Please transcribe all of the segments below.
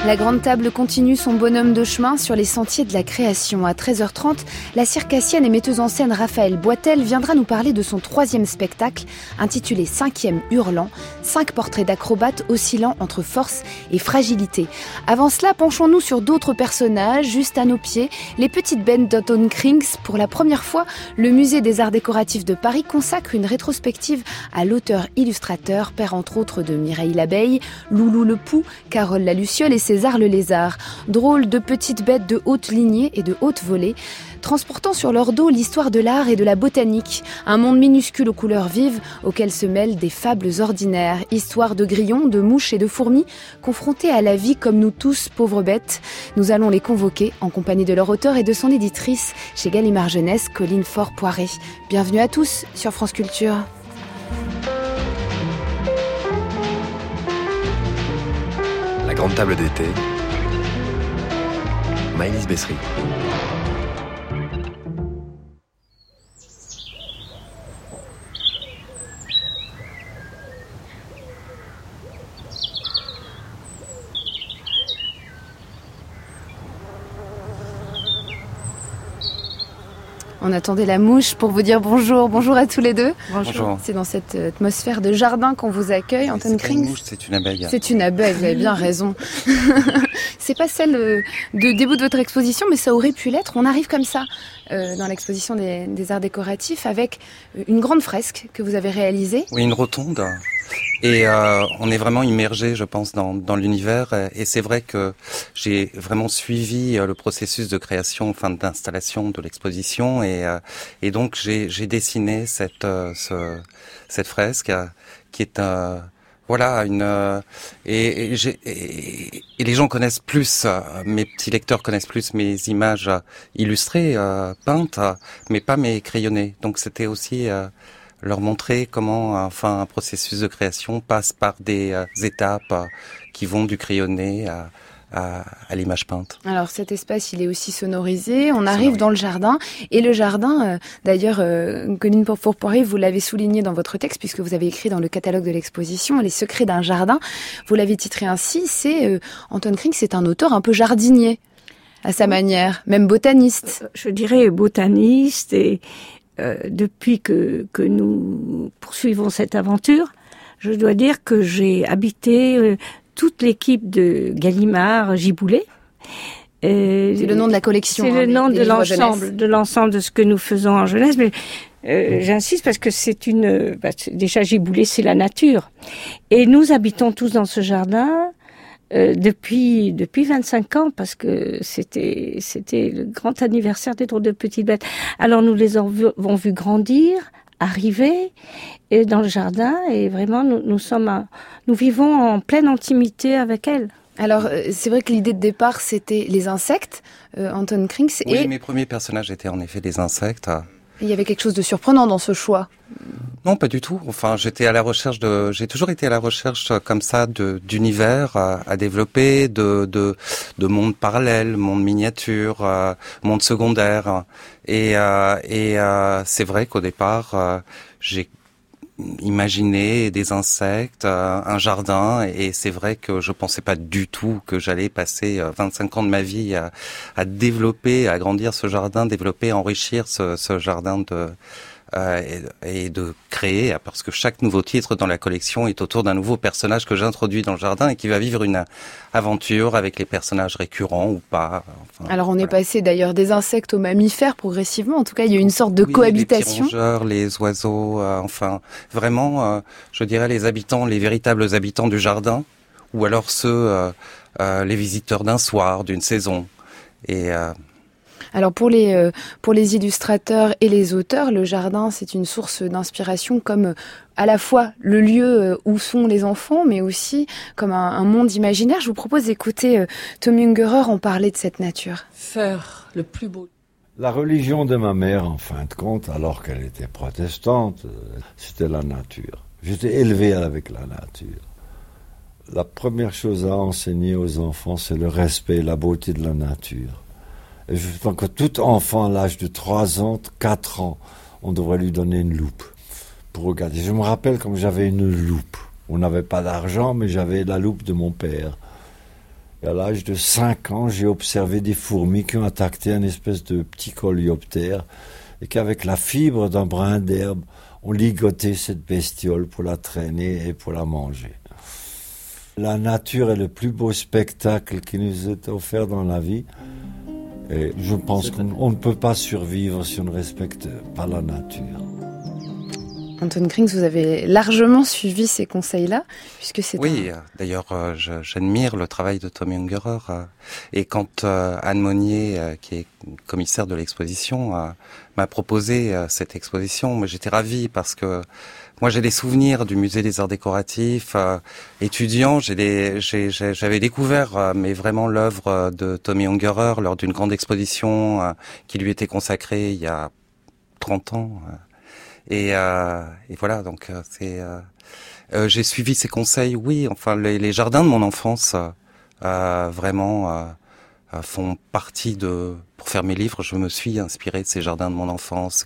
La grande table continue son bonhomme de chemin sur les sentiers de la création. À 13h30, la circassienne et metteuse en scène Raphaël Boitel viendra nous parler de son 3e spectacle, intitulé 5e Hurlant, 5 portraits d'acrobates oscillant entre force et fragilité. Avant cela, penchons-nous sur d'autres personnages, juste à nos pieds, les petites bêtes d'Anton Krings. Pour la première fois, le Musée des Arts Décoratifs de Paris consacre une rétrospective à l'auteur-illustrateur, père entre autres de Mireille Labeille, Loulou le Pou, Carole la Luciole et César le Lézard. Drôles de petites bêtes de haute lignée et de haute volée, transportant sur leur dos l'histoire de l'art et de la botanique. Un monde minuscule aux couleurs vives, auquel se mêlent des fables ordinaires. Histoire de grillons, de mouches et de fourmis, confrontés à la vie comme nous tous, pauvres bêtes. Nous allons les convoquer en compagnie de leur auteur et de son éditrice chez Gallimard Jeunesse, Colline Faure-Poiré. Bienvenue à tous sur France Culture. La grande table d'été, Maëlys Bessery. On attendait la mouche pour vous dire bonjour. Bonjour à tous les deux. Bonjour. C'est dans cette atmosphère de jardin qu'on vous accueille, Anton Krings. C'est pas une mouche, c'est une abeille. C'est une abeille, vous avez bien raison. C'est pas celle de début de votre exposition, mais ça aurait pu l'être. On arrive comme ça dans l'exposition des arts décoratifs avec une grande fresque que vous avez réalisée. Oui, une rotonde. Et on est vraiment immergé, je pense, dans l'univers. Et c'est vrai que j'ai vraiment suivi le processus de création, enfin d'installation de l'exposition. Et donc j'ai dessiné cette fresque qui est voilà et les gens connaissent plus, mes petits lecteurs connaissent plus mes images illustrées, peintes, mais pas mes crayonnés. Donc c'était aussi leur montrer comment un processus de création passe par des étapes qui vont du crayonné à l'image peinte. Alors cet espace, il est aussi sonorisé. On arrive dans le jardin. Et le jardin, d'ailleurs, Colline Faure-Poiré, vous l'avez souligné dans votre texte, puisque vous avez écrit dans le catalogue de l'exposition, Les secrets d'un jardin. Vous l'avez titré ainsi, c'est Anton Krings, c'est un auteur un peu jardinier, à sa manière, même botaniste. Je dirais botaniste et depuis que nous poursuivons cette aventure, je dois dire que j'ai habité toute l'équipe de Gallimard Giboulet. C'est le nom de la collection. C'est le nom de l'ensemble de ce que nous faisons en jeunesse. Mais j'insiste parce que c'est déjà Giboulet, c'est la nature. Et nous habitons tous dans ce jardin depuis 25 ans, parce que c'était le grand anniversaire des drôles de petites bêtes. Alors nous les avons vu grandir, arriver et dans le jardin, et vraiment nous vivons en pleine intimité avec elles. Alors c'est vrai que l'idée de départ c'était les insectes, Anton Krings. Oui, mes premiers personnages étaient en effet des insectes. Il y avait quelque chose de surprenant dans ce choix. Non, pas du tout. Enfin, j'ai toujours été à la recherche comme ça d'univers à développer, de mondes parallèles, mondes miniatures, mondes secondaires. Et c'est vrai qu'au départ, j'ai imaginé des insectes, un jardin, et c'est vrai que je pensais pas du tout que j'allais passer 25 ans de ma vie à développer, à agrandir ce jardin, développer, enrichir ce jardin et de créer, parce que chaque nouveau titre dans la collection est autour d'un nouveau personnage que j'introduis dans le jardin et qui va vivre une aventure avec les personnages récurrents ou pas. Enfin, alors on est passé d'ailleurs des insectes aux mammifères progressivement, en tout cas il y a eu une sorte de cohabitation. Les petits rongeurs, les oiseaux, vraiment, je dirais les véritables habitants du jardin, ou alors les visiteurs d'un soir, d'une saison. Alors pour les illustrateurs et les auteurs, le jardin c'est une source d'inspiration comme à la fois le lieu où sont les enfants, mais aussi comme un monde imaginaire. Je vous propose d'écouter Tommy Ungerer en parler de cette nature. Faire le plus beau. La religion de ma mère, en fin de compte, alors qu'elle était protestante, c'était la nature. J'étais élevé avec la nature. La première chose à enseigner aux enfants, c'est le respect et la beauté de la nature. Et je pense que tout enfant à l'âge de 3 ans, 4 ans, on devrait lui donner une loupe pour regarder. Je me rappelle comme j'avais une loupe. On n'avait pas d'argent, mais j'avais la loupe de mon père. Et à l'âge de 5 ans, j'ai observé des fourmis qui ont attaqué un espèce de petit coléoptère et qu'avec la fibre d'un brin d'herbe, on ligotait cette bestiole pour la traîner et pour la manger. La nature est le plus beau spectacle qui nous est offert dans la vie. Et je pense qu'on ne peut pas survivre si on ne respecte pas la nature. Anton Krings, vous avez largement suivi ces conseils-là, puisque c'est d'ailleurs, j'admire le travail de Tommy Ungerer. Et quand Anne Monnier, qui est commissaire de l'exposition, m'a proposé cette exposition, moi j'étais ravi parce que moi j'ai des souvenirs du musée des arts décoratifs. Étudiant, j'avais découvert mais vraiment l'œuvre de Tommy Ungerer lors d'une grande exposition qui lui était consacrée il y a 30 ans. Et voilà, donc j'ai suivi ses conseils. Oui, enfin les jardins de mon enfance vraiment font partie de. Pour faire mes livres, je me suis inspiré de ces jardins de mon enfance,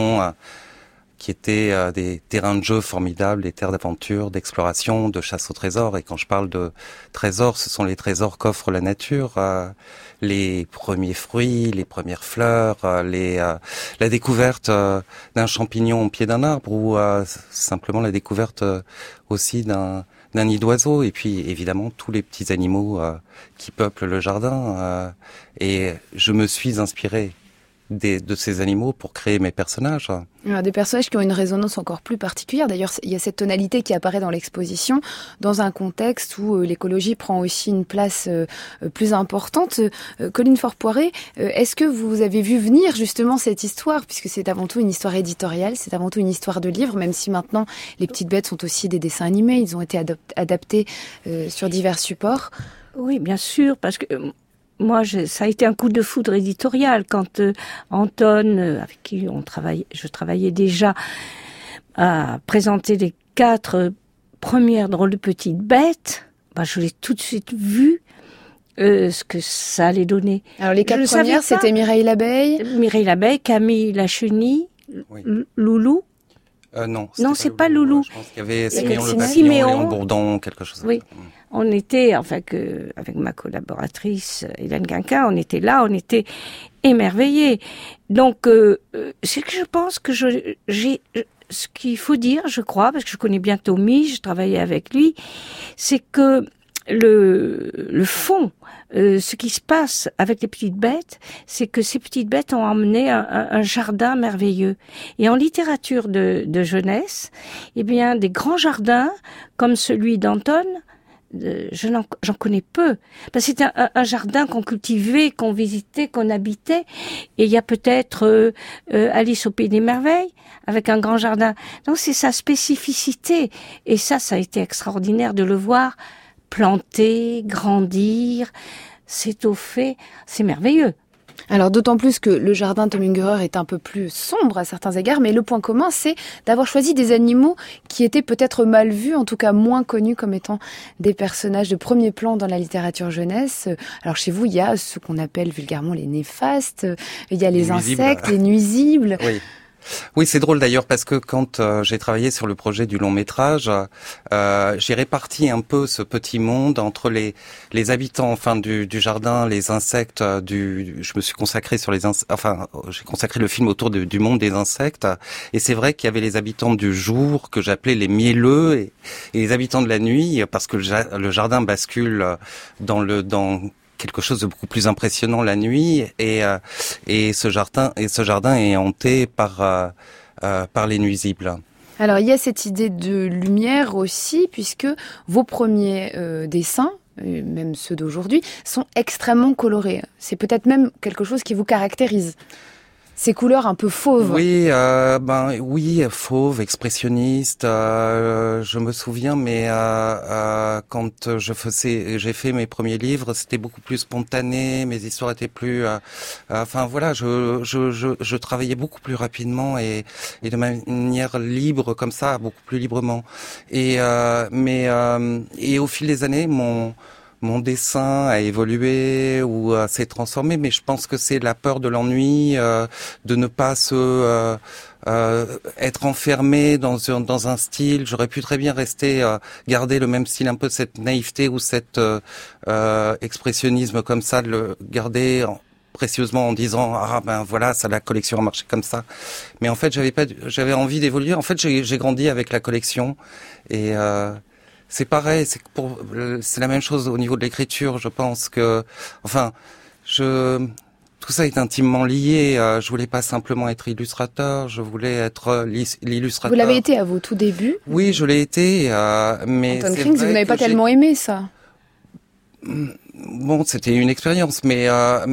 qui étaient des terrains de jeu formidables, des terres d'aventure, d'exploration, de chasse au trésor. Et quand je parle de trésors, ce sont les trésors qu'offre la nature, les premiers fruits, les premières fleurs, la découverte d'un champignon au pied d'un arbre, ou simplement la découverte aussi d'un nid d'oiseau, et puis évidemment tous les petits animaux qui peuplent le jardin. Et je me suis inspiré de ces animaux pour créer mes personnages. Alors, des personnages qui ont une résonance encore plus particulière. D'ailleurs, il y a cette tonalité qui apparaît dans l'exposition, dans un contexte où l'écologie prend aussi une place plus importante. Colline Faure-Poiré, est-ce que vous avez vu venir justement cette histoire, puisque c'est avant tout une histoire éditoriale, c'est avant tout une histoire de livre, même si maintenant les Petites Bêtes sont aussi des dessins animés, ils ont été adaptés sur divers supports. Oui, bien sûr, parce que moi, ça a été un coup de foudre éditorial quand Anton, avec qui je travaillais déjà, a présenté les 4 premières drôles de petites bêtes. Je l'ai tout de suite vu ce que ça allait donner. Alors les 4 premières, c'était Mireille l'abeille, Camille la chenille, oui. Loulou. Non, c'est pas Loulou. Je pense qu'il y avait Siméon le papillon, Léon Bourdon, quelque chose. Oui. On était, avec ma collaboratrice Hélène Guinquin, on était émerveillés. Donc, c'est que je pense que ce qu'il faut dire, je crois, parce que je connais bien Tommy, je travaillais avec lui, c'est que le fond, ce qui se passe avec les petites bêtes, c'est que ces petites bêtes ont emmené un jardin merveilleux. Et en littérature de jeunesse, eh bien, des grands jardins, comme celui d'Anton, j'en connais peu. Parce que c'était un jardin qu'on cultivait, qu'on visitait, qu'on habitait. Et il y a peut-être Alice au Pays des Merveilles, avec un grand jardin. Donc c'est sa spécificité. Et ça a été extraordinaire de le voir planter, grandir, s'étoffer. C'est merveilleux. Alors d'autant plus que le jardin de Tommy Ungerer est un peu plus sombre à certains égards, mais le point commun, c'est d'avoir choisi des animaux qui étaient peut-être mal vus, en tout cas moins connus comme étant des personnages de premier plan dans la littérature jeunesse. Alors chez vous, il y a ce qu'on appelle vulgairement les néfastes, il y a les insectes, les nuisibles. Oui, c'est drôle d'ailleurs parce que quand j'ai travaillé sur le projet du long métrage, j'ai réparti un peu ce petit monde entre les habitants, du jardin, les insectes. Je me suis consacré sur j'ai consacré le film autour du monde des insectes. Et c'est vrai qu'il y avait les habitants du jour que j'appelais les mielleux et les habitants de la nuit parce que le jardin bascule dans quelque chose de beaucoup plus impressionnant la nuit et ce jardin est hanté par les nuisibles. Alors il y a cette idée de lumière aussi, puisque vos premiers dessins, même ceux d'aujourd'hui, sont extrêmement colorés. C'est peut-être même quelque chose qui vous caractérise. Ces couleurs un peu fauves. Oui, fauve, expressionniste. Je me souviens, mais quand j'ai fait mes premiers livres, c'était beaucoup plus spontané. Mes histoires étaient plus. Je travaillais beaucoup plus rapidement et de manière libre comme ça, beaucoup plus librement. Et au fil des années, mon mon dessin a évolué ou s'est transformé, mais je pense que c'est la peur de l'ennui, de ne pas être enfermé dans un style. J'aurais pu très bien rester, garder le même style, un peu cette naïveté ou cet expressionnisme comme ça, de le garder précieusement en disant voilà, ça, la collection a marché comme ça. Mais en fait, j'avais envie d'évoluer. En fait, j'ai grandi avec la collection et c'est pareil, c'est la même chose au niveau de l'écriture. Je pense que, tout ça est intimement lié. Je voulais pas simplement être illustrateur, je voulais être l'illustrateur. Vous l'avez été à vos tout débuts. Oui, je l'ai été, mais Anton Krings, vous n'avez pas tellement aimé ça. Bon, c'était une expérience, mais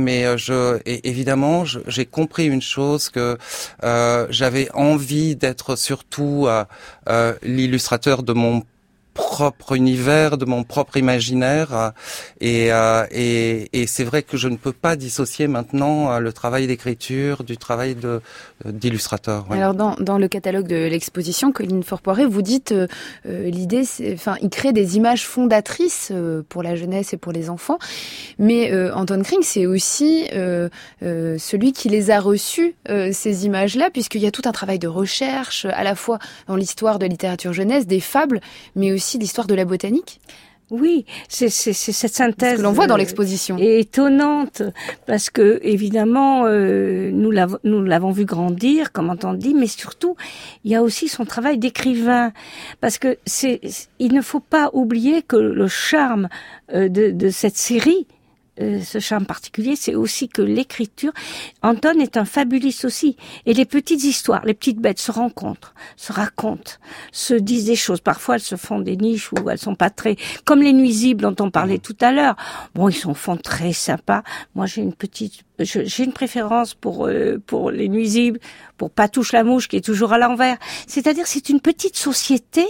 évidemment, j'ai compris une chose, que j'avais envie d'être surtout l'illustrateur de mon propre univers, de mon propre imaginaire, et c'est vrai que je ne peux pas dissocier maintenant le travail d'écriture du travail d'illustrateur. Ouais. Alors dans le catalogue de l'exposition, Colline Faure-Poiré, vous dites l'idée, il crée des images fondatrices pour la jeunesse et pour les enfants, mais Anton Krings, c'est aussi celui qui les a reçues, ces images-là, puisqu'il y a tout un travail de recherche, à la fois dans l'histoire de littérature jeunesse, des fables, mais aussi l'histoire de la botanique. Oui, c'est cette synthèse. Ce que l'on voit dans l'exposition. Est étonnante, parce que, évidemment, nous l'avons vu grandir, comme on dit, mais surtout, il y a aussi son travail d'écrivain. Parce que il ne faut pas oublier que le charme de cette série, ce charme particulier, c'est aussi que l'écriture, Anton est un fabuliste aussi, et les petites histoires, les petites bêtes se rencontrent, se racontent, se disent des choses. Parfois, elles se font des niches où elles sont pas très, comme les nuisibles dont on parlait tout à l'heure. Bon, ils font très sympas. Moi, j'ai une préférence pour les nuisibles, pour Pas touche la mouche qui est toujours à l'envers. C'est-à-dire, c'est une petite société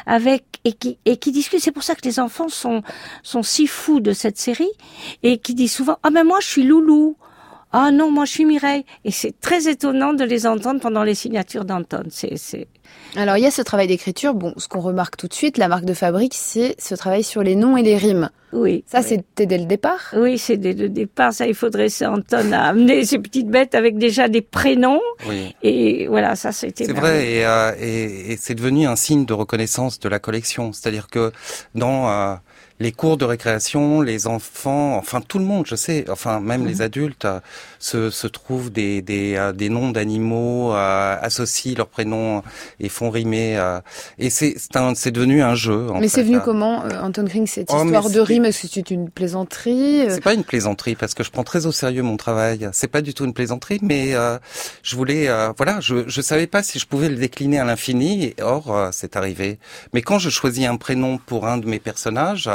et qui discute. C'est pour ça que les enfants sont si fous de cette série et qui disent souvent mais moi je suis Loulou. Ah non, moi je suis Mireille. Et c'est très étonnant de les entendre pendant les signatures d'Anton. Alors il y a ce travail d'écriture. Bon, ce qu'on remarque tout de suite, la marque de fabrique, c'est ce travail sur les noms et les rimes. Oui. Ça, c'était dès le départ? Oui, c'est dès le départ. Ça, il faudrait, Anton a amené ces petites bêtes avec déjà des prénoms. Oui. Et voilà, ça, c'était C'est vrai, et c'est devenu un signe de reconnaissance de la collection. C'est-à-dire que dans les cours de récréation, les enfants, tout le monde, je sais, même les adultes, se trouvent des noms d'animaux, associent leurs prénoms et font rimer. Et c'est devenu un jeu. Mais c'est venu comment, Anton Krings, cette histoire de rime? Est-ce que c'est une plaisanterie? C'est pas une plaisanterie, parce que je prends très au sérieux mon travail. C'est pas du tout une plaisanterie, mais je voulais, je savais pas si je pouvais le décliner à l'infini. Et or, c'est arrivé. Mais quand je choisis un prénom pour un de mes personnages,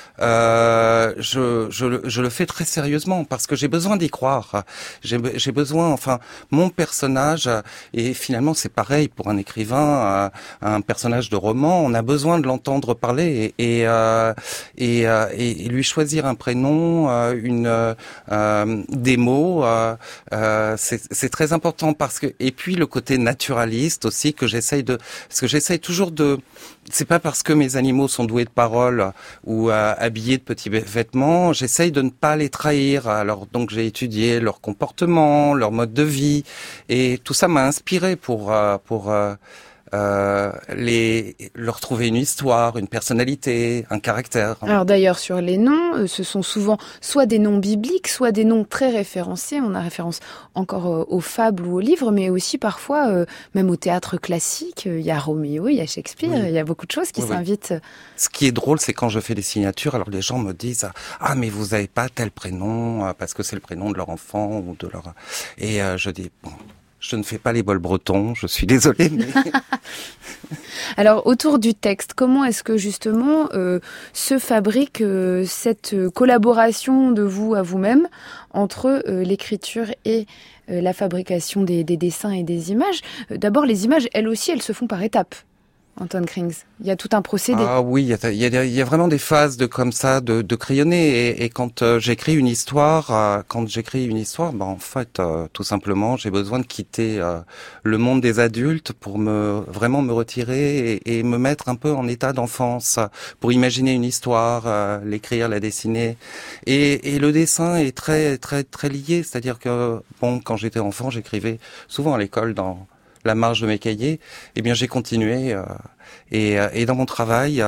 je le fais très sérieusement parce que j'ai besoin d'y croire. J'ai besoin, mon personnage, et finalement c'est pareil pour un écrivain, un personnage de roman, on a besoin de l'entendre parler et lui choisir un prénom, des mots, c'est très important et puis le côté naturaliste aussi parce que j'essaye toujours c'est pas parce que mes animaux sont doués de parole ou habillés de petits vêtements, j'essaye de ne pas les trahir. Alors donc j'ai étudié leur comportement, leur mode de vie, et tout ça m'a inspiré pour leur trouver une histoire, une personnalité, un caractère. Alors d'ailleurs, sur les noms, ce sont souvent soit des noms bibliques, soit des noms très référencés. On a référence encore aux fables ou aux livres, mais aussi parfois, même au théâtre classique. Il y a Roméo, il y a Shakespeare, il y a beaucoup de choses qui s'invitent. Ce qui est drôle, c'est quand je fais des signatures, alors les gens me disent « Ah, mais vous avez pas tel prénom, parce que c'est le prénom de leur enfant ou de leur... » Et je dis « Bon... » Je ne fais pas les bols bretons, je suis désolée. Mais... Alors, autour du texte, comment est-ce que justement se fabrique cette collaboration de vous à vous-même entre l'écriture et la fabrication des dessins et des images? D'abord, les images, elles aussi, elles se font par étapes. Anton Krings? Il y a tout un procédé. Ah oui, il y a vraiment des phases de crayonner. Et quand j'écris une histoire, en fait, tout simplement, j'ai besoin de quitter le monde des adultes pour vraiment me retirer et me mettre un peu en état d'enfance, pour imaginer une histoire, l'écrire, la dessiner. Et le dessin est très très très lié, c'est-à-dire que quand j'étais enfant, j'écrivais souvent à l'école dans la marge de mes cahiers. Eh bien, j'ai continué et dans mon travail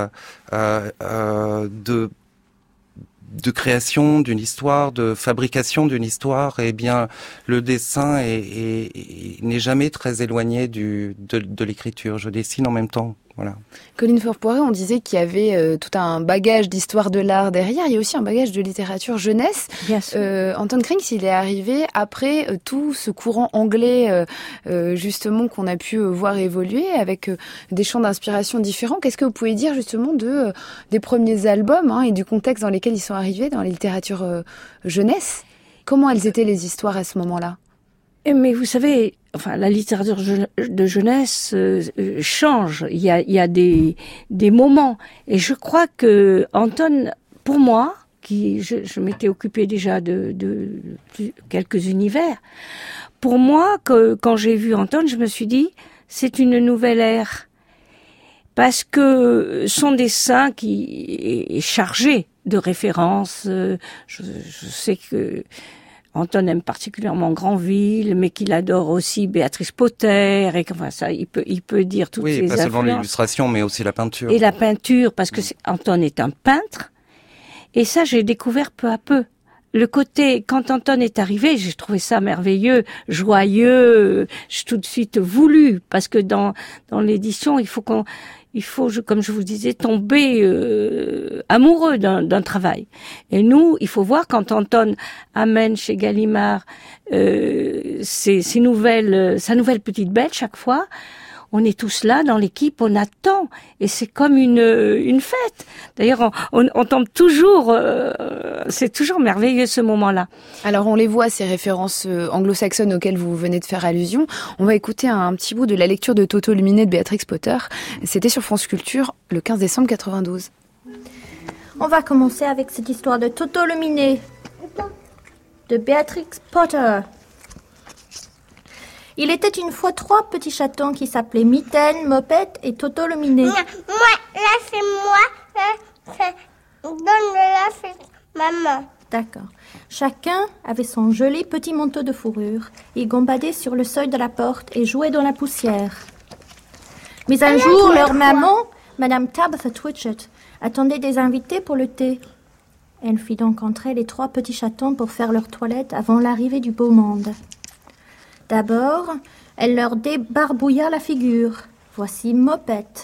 de création d'une histoire, de fabrication d'une histoire, eh bien, le dessin n'est jamais très éloigné de l'écriture. Je dessine en même temps. Voilà. Colline Faure-Poiré, on disait qu'il y avait tout un bagage d'histoire de l'art derrière. Il y a aussi un bagage de littérature jeunesse. Bien sûr. Anton Krings, il est arrivé après tout ce courant anglais, justement, qu'on a pu voir évoluer avec des champs d'inspiration différents. Qu'est-ce que vous pouvez dire justement des premiers albums et du contexte dans lesquels ils sont arrivés dans la littérature jeunesse? Comment elles étaient les histoires à ce moment-là? Mais vous savez, la littérature de jeunesse change. Il y a des moments. Et je crois que Anton, pour moi, je m'étais occupée déjà de quelques univers. Pour moi, quand j'ai vu Anton, je me suis dit, c'est une nouvelle ère. Parce que son dessin qui est chargé de références, je sais que Anton aime particulièrement Granville, mais qu'il adore aussi Béatrice Potter, et ça, il peut dire toutes ses influences. Oui, pas seulement l'illustration, mais aussi la peinture. Et la peinture, parce que Anton est un peintre, et ça, j'ai découvert peu à peu. Le côté, quand Anton est arrivé, j'ai trouvé ça merveilleux, joyeux, j'ai tout de suite voulu, parce que dans l'édition, il faut, comme je vous disais, tomber amoureux d'un travail. Et nous, il faut voir quand Anton amène chez Gallimard sa nouvelle petite bête chaque fois. On est tous là dans l'équipe, on attend, et c'est comme une fête. D'ailleurs, on tombe toujours, c'est toujours merveilleux ce moment-là. Alors on les voit, ces références anglo-saxonnes auxquelles vous venez de faire allusion. On va écouter un petit bout de la lecture de Toto Luminé de Béatrix Potter. C'était sur France Culture le 15 décembre 92. On va commencer avec cette histoire de Toto Luminé de Béatrix Potter. Il était une fois 3 petits chatons qui s'appelaient Mitaine, Mopette et Toto le Minet. Moi, là c'est moi, donne-le-la, c'est maman. D'accord. Chacun avait son joli petit manteau de fourrure. Ils gambadaient sur le seuil de la porte et jouaient dans la poussière. Mais un jour, leur maman, Madame Tabitha Twitchett, attendait des invités pour le thé. Elle fit donc entrer les 3 petits chatons pour faire leur toilette avant l'arrivée du beau monde. D'abord, elle leur débarbouilla la figure. Voici Mopette.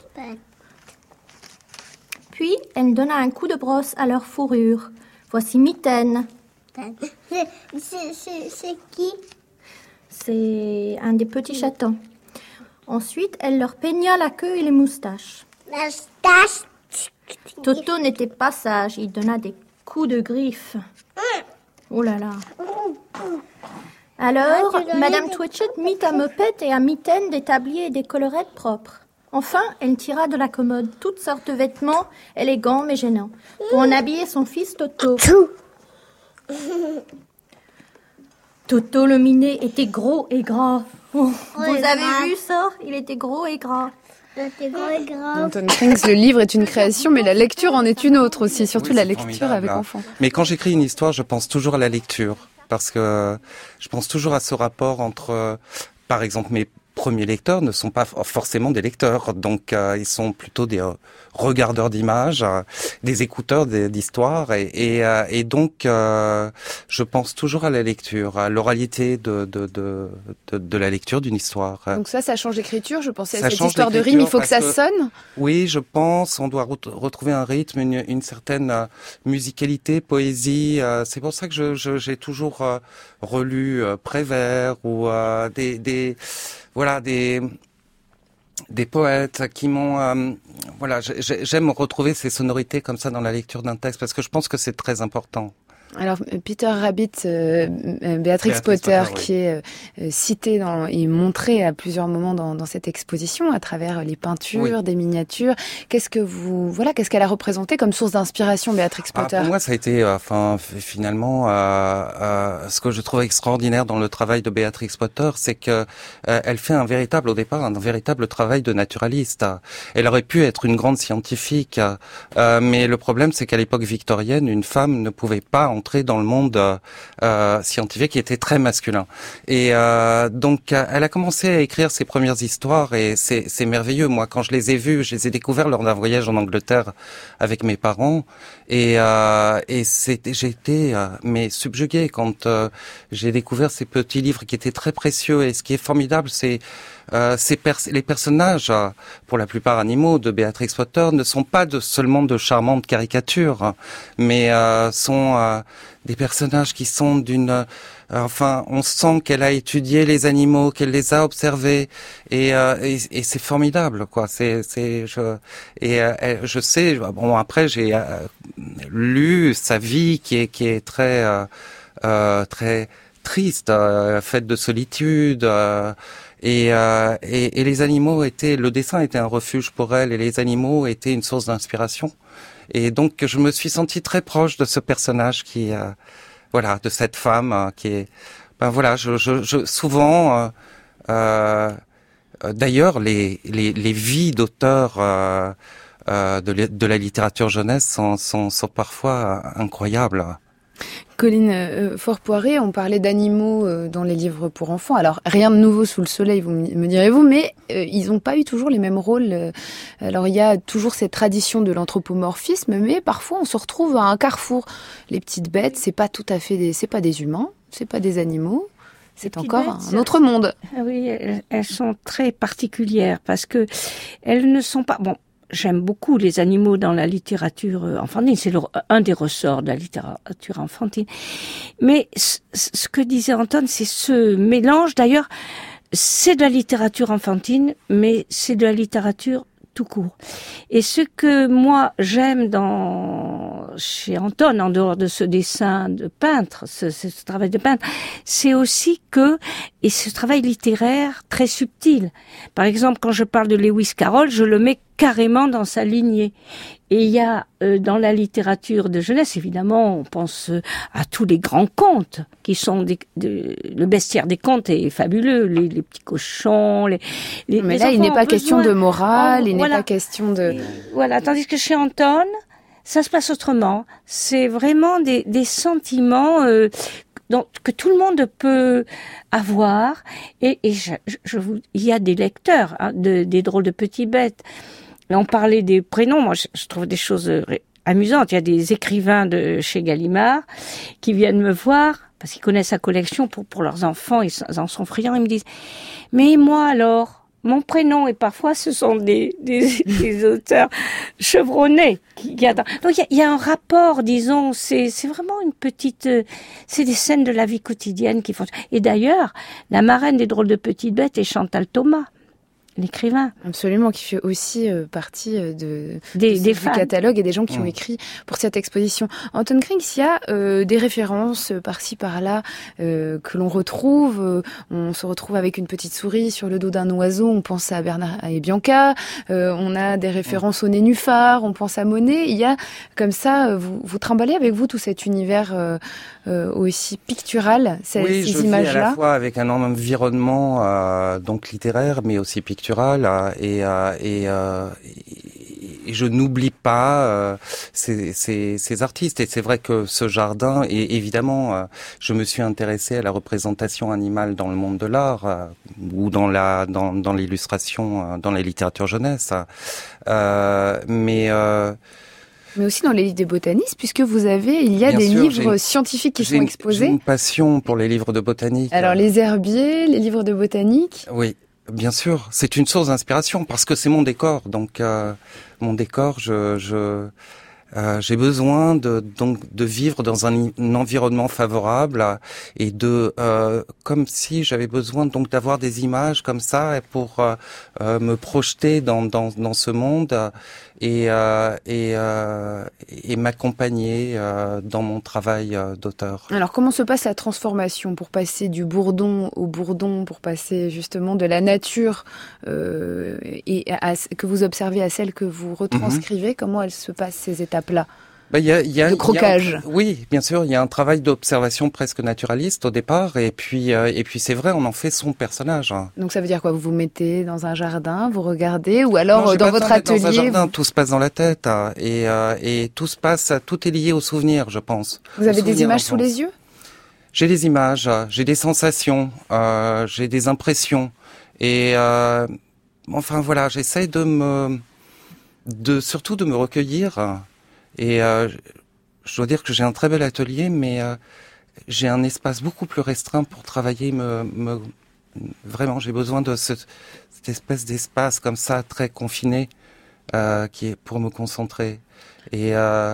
Puis, elle donna un coup de brosse à leur fourrure. Voici Mitaine. C'est qui? C'est un des petits chatons. Ensuite, elle leur peigna la queue et les moustaches. Toto n'était pas sage. Il donna des coups de griffes. Oh là là. Alors, Madame Twitchett mit à Mopette et à Mitaine des tabliers et des collerettes propres. Enfin, elle tira de la commode toutes sortes de vêtements, élégants mais gênants, pour en habiller son fils Toto. Toto le Minet était gros et gras. Oh, vous avez vu ça? Il était gros et gras. Anton Krings, le livre est une création, mais la lecture en est une autre aussi, surtout la lecture avec enfants. Mais quand j'écris une histoire, je pense toujours à la lecture. Parce que je pense toujours à ce rapport entre, par exemple, mes premiers lecteurs ne sont pas forcément des lecteurs, donc ils sont plutôt des regardeurs d'images, des écouteurs d'histoires, et donc je pense toujours à la lecture, à l'oralité de la lecture d'une histoire. Donc ça change l'écriture. Je pensais à cette histoire de rime. Il faut que ça sonne. Oui, je pense. On doit retrouver un rythme, une certaine musicalité, poésie. C'est pour ça que j'ai toujours relu Prévert ou des poètes qui m'ont j'aime retrouver ces sonorités comme ça dans la lecture d'un texte parce que je pense que c'est très important. Alors Peter Rabbit, Béatrix Potter, oui, qui est citée et montrée à plusieurs moments dans cette exposition à travers les peintures, oui, des miniatures. Qu'est-ce qu'elle a représenté comme source d'inspiration, Béatrix Potter? Pour moi, ça a été, finalement, ce que je trouve extraordinaire dans le travail de Béatrix Potter, c'est que elle fait un véritable travail de naturaliste. Elle aurait pu être une grande scientifique, mais le problème, c'est qu'à l'époque victorienne, une femme ne pouvait pas entrer dans le monde scientifique qui était très masculin. Et donc, elle a commencé à écrire ses premières histoires et c'est merveilleux. Moi, quand je les ai vues, je les ai découvertes lors d'un voyage en Angleterre avec mes parents et j'ai été mais subjugué quand j'ai découvert ces petits livres qui étaient très précieux. Et ce qui est formidable, c'est les personnages, pour la plupart animaux, de Béatrix Potter ne sont pas seulement de charmantes caricatures, mais sont des personnages qui sont d'une... on sent qu'elle a étudié les animaux, qu'elle les a observés, et c'est formidable, quoi. Je sais. Bon, après, j'ai lu sa vie qui est très très triste, faite de solitude. Et les animaux le dessin était un refuge pour elle, et les animaux étaient une source d'inspiration. Et donc, je me suis senti très proche de ce personnage de cette femme qui est, souvent, d'ailleurs, les vies d'auteurs de la littérature jeunesse sont parfois incroyables. Colline Faure-Poiré, on parlait d'animaux dans les livres pour enfants. Alors, rien de nouveau sous le soleil, me direz-vous, mais ils n'ont pas eu toujours les mêmes rôles. Alors, il y a toujours cette tradition de l'anthropomorphisme, mais parfois on se retrouve à un carrefour. Les petites bêtes, c'est pas des humains, c'est pas des animaux. C'est encore un autre monde. Oui, elles sont très particulières parce que elles ne sont pas... Bon, j'aime beaucoup les animaux dans la littérature enfantine, c'est un des ressorts de la littérature enfantine. Mais ce que disait Anton, c'est ce mélange, d'ailleurs, c'est de la littérature enfantine, mais c'est de la littérature tout court. Et ce que moi j'aime chez Anton, en dehors de ce dessin de peintre, ce travail de peintre, c'est aussi et ce travail littéraire très subtil. Par exemple, quand je parle de Lewis Carroll, je le mets carrément dans sa lignée. Et il y a dans la littérature de jeunesse, évidemment, on pense à tous les grands contes qui sont le bestiaire des contes est fabuleux, les petits cochons, mais là, il n'est pas question de morale, il n'est pas question de... Voilà, tandis que chez Anton, ça se passe autrement. C'est vraiment des sentiments que tout le monde peut avoir. Et il y a des lecteurs des drôles de petites bêtes. Là, on parlait des prénoms. Moi, je trouve des choses amusantes. Il y a des écrivains de chez Gallimard qui viennent me voir parce qu'ils connaissent sa collection pour leurs enfants. Ils en sont friands. Ils me disent « Mais moi, alors ?» Mon prénom, et parfois ce sont des auteurs chevronnés qui attendent. Donc il y a un rapport, disons, c'est vraiment une petite, c'est des scènes de la vie quotidienne qui font. Et d'ailleurs, la marraine des drôles de petites bêtes est Chantal Thomas, l'écrivain. Absolument, qui fait aussi partie du catalogue et des gens qui ont écrit pour cette exposition. Anton Krings, il y a des références par-ci, par-là que l'on retrouve. On se retrouve avec une petite souris sur le dos d'un oiseau, on pense à Bernard et Bianca. On a des références au nénuphar, on pense à Monet. Il y a comme ça, vous trimballez avec vous tout cet univers aussi pictural, ces images-là. Oui, à la fois avec un environnement donc littéraire, mais aussi pictural. Et je n'oublie pas ces artistes. Et c'est vrai que ce jardin, et évidemment, je me suis intéressé à la représentation animale dans le monde de l'art ou dans l'illustration, dans la littérature jeunesse. Mais aussi dans les livres des botanistes, puisque il y a des livres scientifiques qui sont exposés. J'ai une passion pour les livres de botanique. Alors les herbiers, les livres de botanique. Oui. Bien sûr, c'est une source d'inspiration parce que c'est mon décor. Donc mon décor, j'ai besoin de vivre dans un environnement favorable et comme si j'avais besoin donc d'avoir des images comme ça et pour me projeter dans ce monde et m'accompagner dans mon travail d'auteur. Alors comment se passe la transformation pour passer du Bourdon au Bourdon, pour passer justement de la nature que vous observez à celle que vous retranscrivez? Comment elles se passent ces étapes-là? Le crocage. Oui, bien sûr, il y a un travail d'observation presque naturaliste au départ, et puis c'est vrai, on en fait son personnage. Donc ça veut dire quoi? Vous vous mettez dans un jardin, vous regardez, ou alors dans votre atelier? Dans un jardin, tout se passe dans la tête, et tout est lié au souvenir, je pense. Vous avez des images sous les yeux? J'ai des images, j'ai des sensations, j'ai des impressions, et enfin voilà, j'essaie surtout de me recueillir. Et je dois dire que j'ai un très bel atelier, mais j'ai un espace beaucoup plus restreint pour travailler. Vraiment, j'ai besoin de cette espèce d'espace comme ça, très confiné, qui est pour me concentrer. Et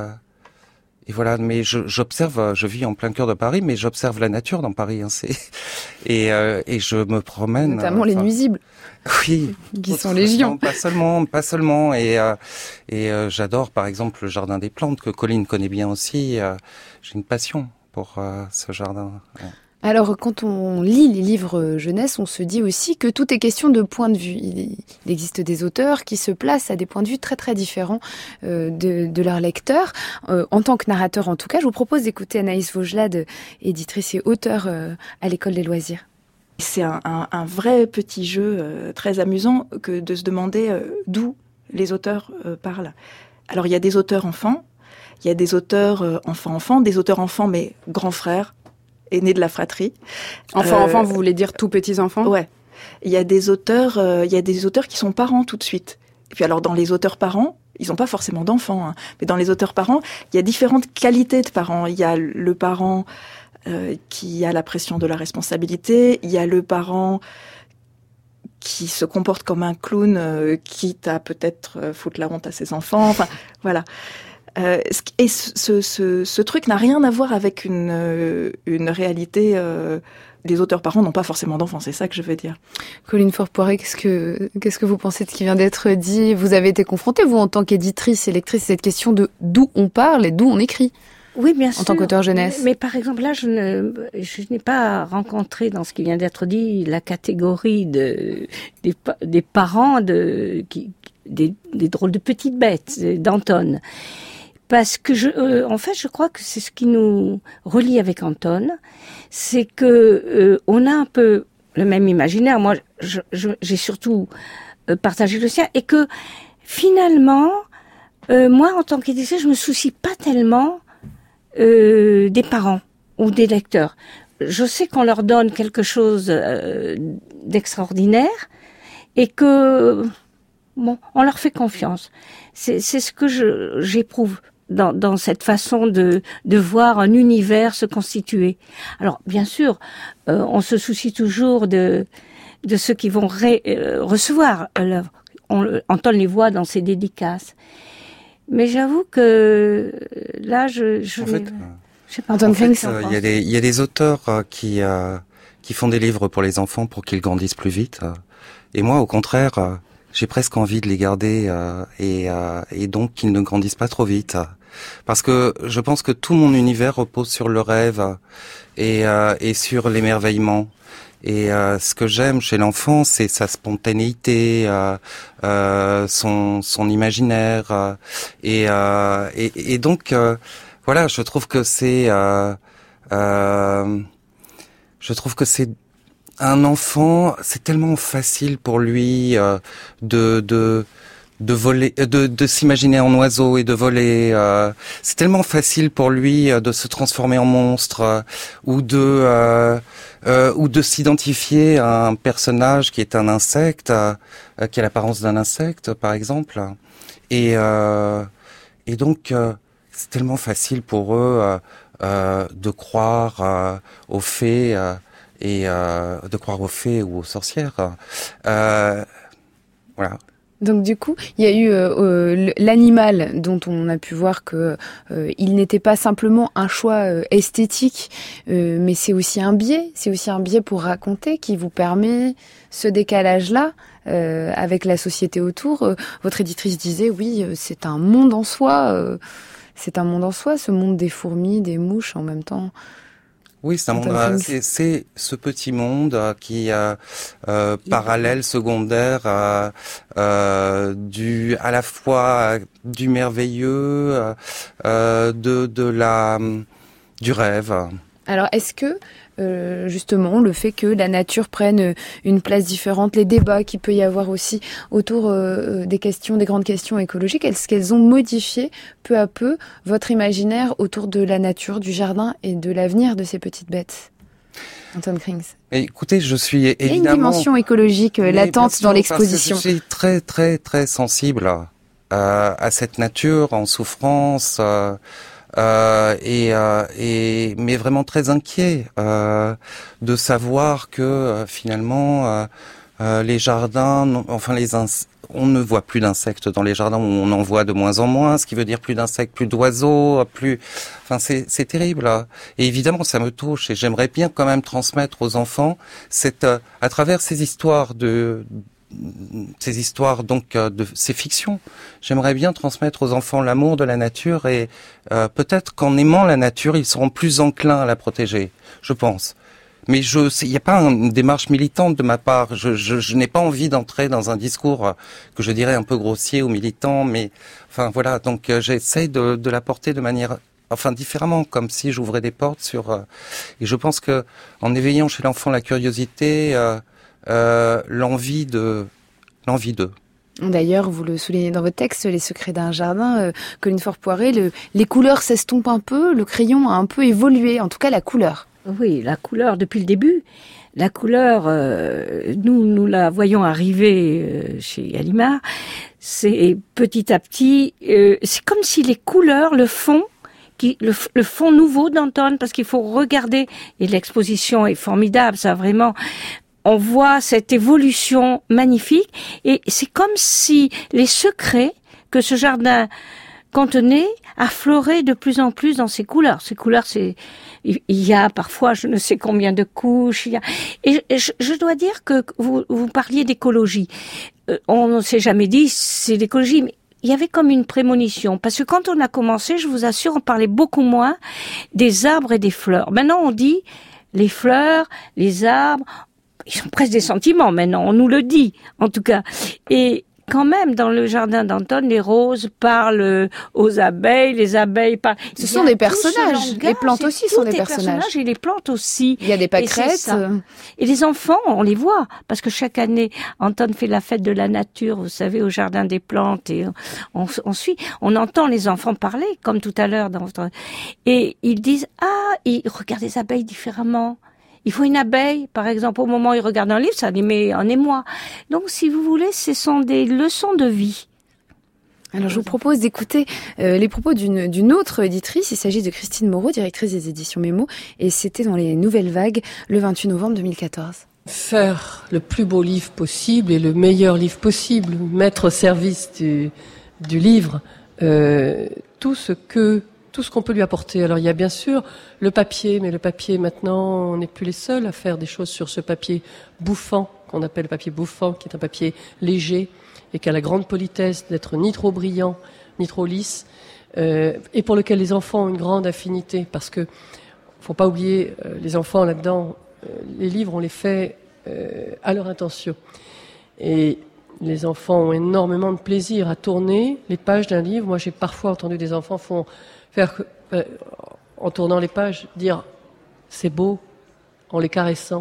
voilà, mais j'observe, je vis en plein cœur de Paris, mais j'observe la nature dans Paris. Et je me promène. Notamment les nuisibles. Oui, qui sont légion. Pas seulement. Et j'adore, par exemple, le jardin des plantes que Colline connaît bien aussi. J'ai une passion pour ce jardin. Ouais. Alors, quand on lit les livres jeunesse, on se dit aussi que tout est question de point de vue. Il existe des auteurs qui se placent à des points de vue très très différents de leurs lecteurs. En tant que narrateur, en tout cas, je vous propose d'écouter Anaïs Vaugelade, éditrice et auteure à l'École des loisirs. C'est un vrai petit jeu très amusant que de se demander d'où les auteurs parlent. Alors, il y a des auteurs enfants, il y a des auteurs enfants-enfants, des auteurs enfants mais grands frères, aînés de la fratrie. Enfants, vous voulez dire tout petits enfants? Ouais. Il y a des auteurs qui sont parents tout de suite. Et puis alors, dans les auteurs parents, ils n'ont pas forcément d'enfants, mais dans les auteurs parents, il y a différentes qualités de parents. Il y a le parent qui a la pression de la responsabilité, il y a le parent qui se comporte comme un clown, quitte à peut-être foutre la honte à ses enfants, enfin, voilà. Et ce truc n'a rien à voir avec une réalité. Les auteurs parents n'ont pas forcément d'enfants, c'est ça que je veux dire. Colline Faure-Poiré, qu'est-ce que vous pensez de ce qui vient d'être dit? Vous avez été confrontée, vous, en tant qu'éditrice et lectrice, à cette question de d'où on parle et d'où on écrit? Oui, bien sûr. En tant qu'auteur jeunesse. Mais par exemple, là, je n'ai pas rencontré dans ce qui vient d'être dit la catégorie des parents des drôles de petites bêtes d'Anton. Parce que en fait, je crois que c'est ce qui nous relie avec Anton, c'est que on a un peu le même imaginaire. Moi, j'ai surtout partagé le sien, et que finalement, moi, en tant qu'éditrice, je me soucie pas tellement des parents ou des lecteurs. Je sais qu'on leur donne quelque chose d'extraordinaire et que bon, on leur fait confiance. C'est ce que j'éprouve dans cette façon de voir un univers se constituer. Alors bien sûr, on se soucie toujours de ceux qui vont recevoir l'œuvre. Anton les voit dans ses dédicaces. Mais j'avoue que là, je sais pas. En fait, il y a des auteurs qui font des livres pour les enfants pour qu'ils grandissent plus vite. Et moi, au contraire, j'ai presque envie de les garder et donc qu'ils ne grandissent pas trop vite. Parce que je pense que tout mon univers repose sur le rêve et sur l'émerveillement. Et ce que j'aime chez l'enfant, c'est sa spontanéité, son imaginaire, et donc voilà, je trouve que c'est un enfant, c'est tellement facile pour lui de voler, de s'imaginer en oiseau et de voler. C'est tellement facile pour lui de se transformer en monstre ou de s'identifier à un personnage qui est un insecte, qui a l'apparence d'un insecte, par exemple. Et donc, c'est tellement facile pour eux de croire aux fées et de croire aux fées ou aux sorcières. Voilà. Donc du coup, il y a eu l'animal dont on a pu voir que il n'était pas simplement un choix esthétique, mais c'est aussi un biais pour raconter qui vous permet ce décalage-là avec la société autour. Votre éditrice disait oui, c'est un monde en soi, ce monde des fourmis, des mouches en même temps. Oui, c'est un monde. C'est ce petit monde qui parallèle, secondaire, à la fois du merveilleux, du rêve. Alors, est-ce que justement le fait que la nature prenne une place différente, les débats qu'il peut y avoir aussi autour des grandes questions écologiques, est-ce qu'elles ont modifié peu à peu votre imaginaire autour de la nature, du jardin et de l'avenir de ces petites bêtes? Anton Krings. Écoutez, je suis évidemment... Il y a une dimension écologique latente dans l'exposition. Je suis très très très sensible à cette nature en souffrance. Mais vraiment très inquiet de savoir que finalement les jardins, on ne voit plus d'insectes dans les jardins, on en voit de moins en moins, ce qui veut dire plus d'insectes, plus d'oiseaux, c'est terrible. Et évidemment, ça me touche et j'aimerais bien quand même transmettre aux enfants à travers ces histoires de ces fictions. J'aimerais bien transmettre aux enfants l'amour de la nature et peut-être qu'en aimant la nature, ils seront plus enclins à la protéger, je pense. Mais il n'y a pas une démarche militante de ma part. Je n'ai pas envie d'entrer dans un discours que je dirais un peu grossier ou militant, mais enfin voilà. Donc j'essaie de l'apporter de manière différemment, comme si j'ouvrais des portes et je pense que en éveillant chez l'enfant la curiosité, l'envie d'eux. D'ailleurs, vous le soulignez dans votre texte, Les secrets d'un jardin, Colline Faure-Poiré, les couleurs s'estompent un peu, le crayon a un peu évolué, en tout cas la couleur. Oui, la couleur depuis le début. La couleur, nous la voyons arriver chez Gallimard. C'est petit à petit, c'est comme si les couleurs, le fond nouveau d'Anton, parce qu'il faut regarder, et l'exposition est formidable, ça vraiment. On voit cette évolution magnifique et c'est comme si les secrets que ce jardin contenait affleuraient de plus en plus dans ces couleurs. Ces couleurs, il y a parfois je ne sais combien de couches. Et je dois dire que vous parliez d'écologie. On ne s'est jamais dit c'est l'écologie, mais il y avait comme une prémonition. Parce que quand on a commencé, je vous assure, on parlait beaucoup moins des arbres et des fleurs. Maintenant, on dit les fleurs, les arbres. Ils sont presque des sentiments maintenant, on nous le dit, en tout cas. Et quand même, dans le jardin d'Anton, les roses parlent aux abeilles, les abeilles parlent... Ce sont des personnages, les plantes aussi sont des personnages. Et les plantes aussi. Il y a des pâquerettes. Et les enfants, on les voit, parce que chaque année, Anton fait la fête de la nature, vous savez, au jardin des plantes, et on entend les enfants parler, comme tout à l'heure. Et ils disent, ils regardent les abeilles différemment. Il faut une abeille, par exemple, au moment où ils regardent un livre, ça les met en émoi. Donc, si vous voulez, ce sont des leçons de vie. Alors, je vous propose d'écouter les propos d'une autre éditrice. Il s'agit de Christine Moreau, directrice des éditions Mémo, et c'était dans les Nouvelles Vagues, le 28 novembre 2014. Faire le plus beau livre possible et le meilleur livre possible, mettre au service du livre tout ce qu'on peut lui apporter. Alors il y a bien sûr le papier, mais le papier maintenant, on n'est plus les seuls à faire des choses sur ce papier bouffant, qu'on appelle le papier bouffant, qui est un papier léger et qui a la grande politesse d'être ni trop brillant, ni trop lisse, et pour lequel les enfants ont une grande affinité, parce que faut pas oublier les enfants là-dedans, les livres on les fait à leur intention. Et les enfants ont énormément de plaisir à tourner les pages d'un livre. Moi j'ai parfois entendu des enfants en tournant les pages, dire c'est beau, en les caressant.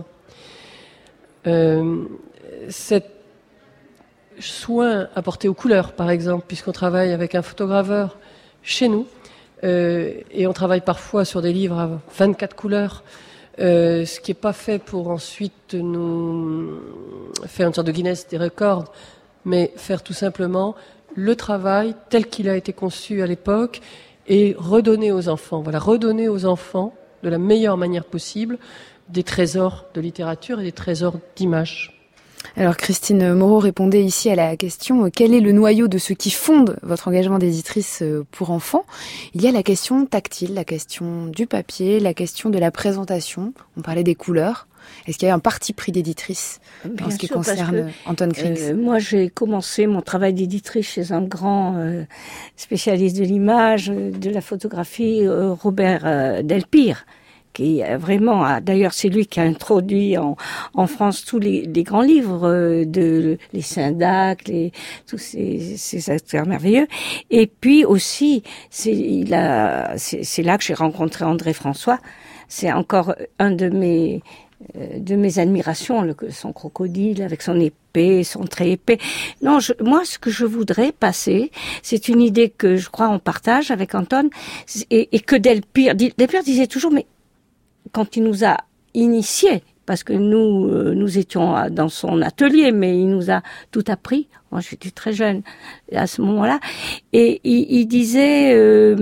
Cet soin apporté aux couleurs, par exemple, puisqu'on travaille avec un photograveur chez nous, et on travaille parfois sur des livres à 24 couleurs, ce qui n'est pas fait pour ensuite nous faire une sorte de Guinness des records, mais faire tout simplement le travail tel qu'il a été conçu à l'époque, et redonner aux enfants de la meilleure manière possible des trésors de littérature et des trésors d'images. Alors Christine Moreau répondait ici à la question quel est le noyau de ce qui fonde votre engagement d'éditrice pour enfants? Il y a la question tactile, la question du papier, la question de la présentation. On parlait des couleurs. Est-ce qu'il y a un parti pris d'éditrice en ce qui concerne Anton Krings? Moi, j'ai commencé mon travail d'éditrice chez un grand spécialiste de l'image, de la photographie, Robert Delpire, qui vraiment d'ailleurs c'est lui qui a introduit en France tous les grands livres de les Syndac, tous ces acteurs merveilleux. Et puis aussi c'est là que j'ai rencontré André François. C'est encore un de mes admirations, son crocodile avec son épée, son trait épais. Non, moi, ce que je voudrais passer, c'est une idée que je crois on partage avec Anton, et que Delpire disait toujours, mais quand il nous a initiés, parce que nous étions dans son atelier, mais il nous a tout appris. Moi, j'étais très jeune à ce moment-là, et il disait,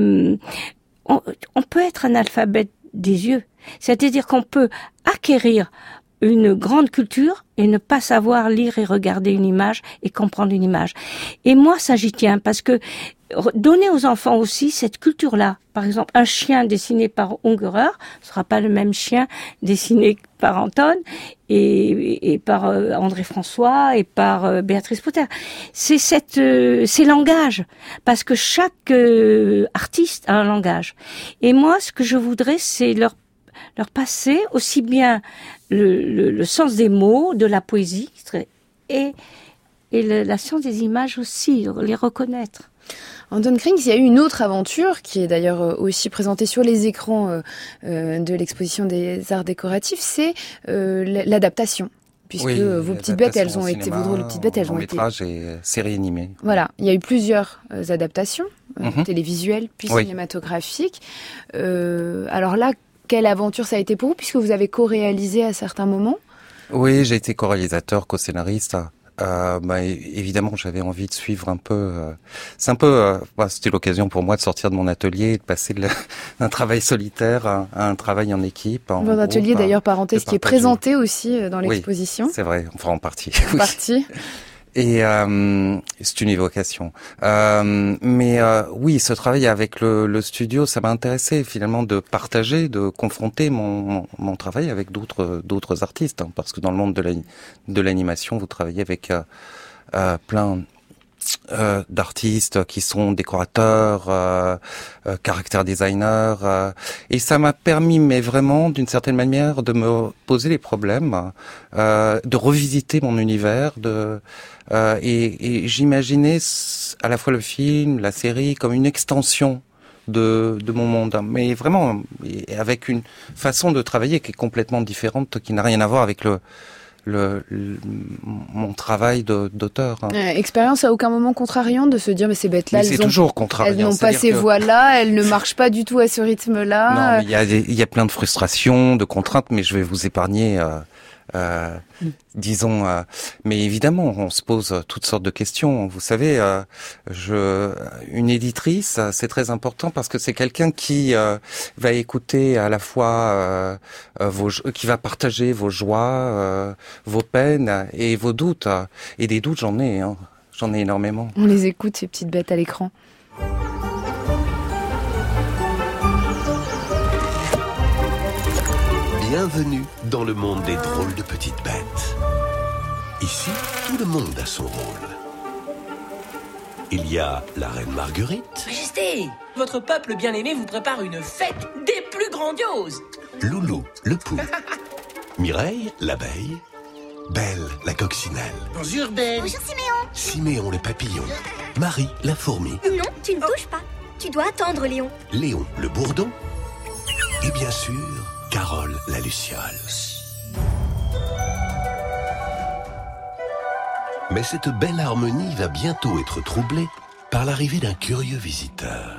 on peut être analphabète des yeux. C'est-à-dire qu'on peut acquérir une grande culture et ne pas savoir lire et regarder une image et comprendre une image. Et moi, ça j'y tiens, parce que donner aux enfants aussi cette culture-là. Par exemple, un chien dessiné par Ungerer ne sera pas le même chien dessiné par Anton et par André François et par Béatrice Potter. C'est ces langages, parce que chaque artiste a un langage. Et moi, ce que je voudrais, c'est leur passer aussi bien le sens des mots, de la poésie, et la science des images aussi, les reconnaître. Anton Krings, il y a eu une autre aventure qui est d'ailleurs aussi présentée sur les écrans de l'exposition des arts décoratifs, c'est l'adaptation. Puisque oui, vos petites bêtes, elles ont été, vos drôles de petites bêtes, elles ont été. Métrage et série animée. Voilà, il y a eu plusieurs adaptations télévisuelles puis cinématographiques. Alors là, quelle aventure ça a été pour vous, puisque vous avez co-réalisé à certains moments? Oui, j'ai été co-réalisateur, co-scénariste. Évidemment, j'avais envie de suivre un peu. C'était l'occasion pour moi de sortir de mon atelier et de passer d'un travail solitaire à un travail en équipe. Votre atelier, d'ailleurs, parenthèse, qui est présenté aussi dans l'exposition. Oui, c'est vrai, enfin en partie. En partie. Et c'est une évocation. Oui, ce travail avec le studio, ça m'a intéressé finalement de partager, de confronter mon travail avec d'autres artistes, parce que dans le monde de l'animation, vous travaillez avec plein d'artistes qui sont décorateurs, caractère designers, et ça m'a permis, mais vraiment d'une certaine manière, de me poser les problèmes, de revisiter mon univers, et j'imaginais à la fois le film, la série comme une extension de mon monde, mais vraiment avec une façon de travailler qui est complètement différente, qui n'a rien à voir avec mon travail d'auteur. Expérience à aucun moment contrariante de se dire mais ces bêtes-là, toujours contrariant. Elles n'ont pas ces voix-là, elles ne marchent pas du tout à ce rythme-là. Non, il y a plein de frustrations, de contraintes, mais je vais vous épargner. Disons, mais évidemment, on se pose toutes sortes de questions. Vous savez, une éditrice, c'est très important parce que c'est quelqu'un qui va écouter à la fois qui va partager vos joies, vos peines et vos doutes. Et des doutes, j'en ai énormément. On les écoute, ces petites bêtes à l'écran. Bienvenue dans le monde des drôles de petites bêtes. Ici, tout le monde a son rôle. Il y a la reine Marguerite. Majesté, votre peuple bien-aimé vous prépare une fête des plus grandioses. Loulou, le pou. Mireille, l'abeille. Belle, la coccinelle. Bonjour, Belle. Bonjour, Siméon. Siméon, le papillon. Marie, la fourmi. Non, tu ne touches pas. Tu dois attendre, Léon. Léon, le bourdon. Et bien sûr, Carole, la luciole. Mais cette belle harmonie va bientôt être troublée par l'arrivée d'un curieux visiteur.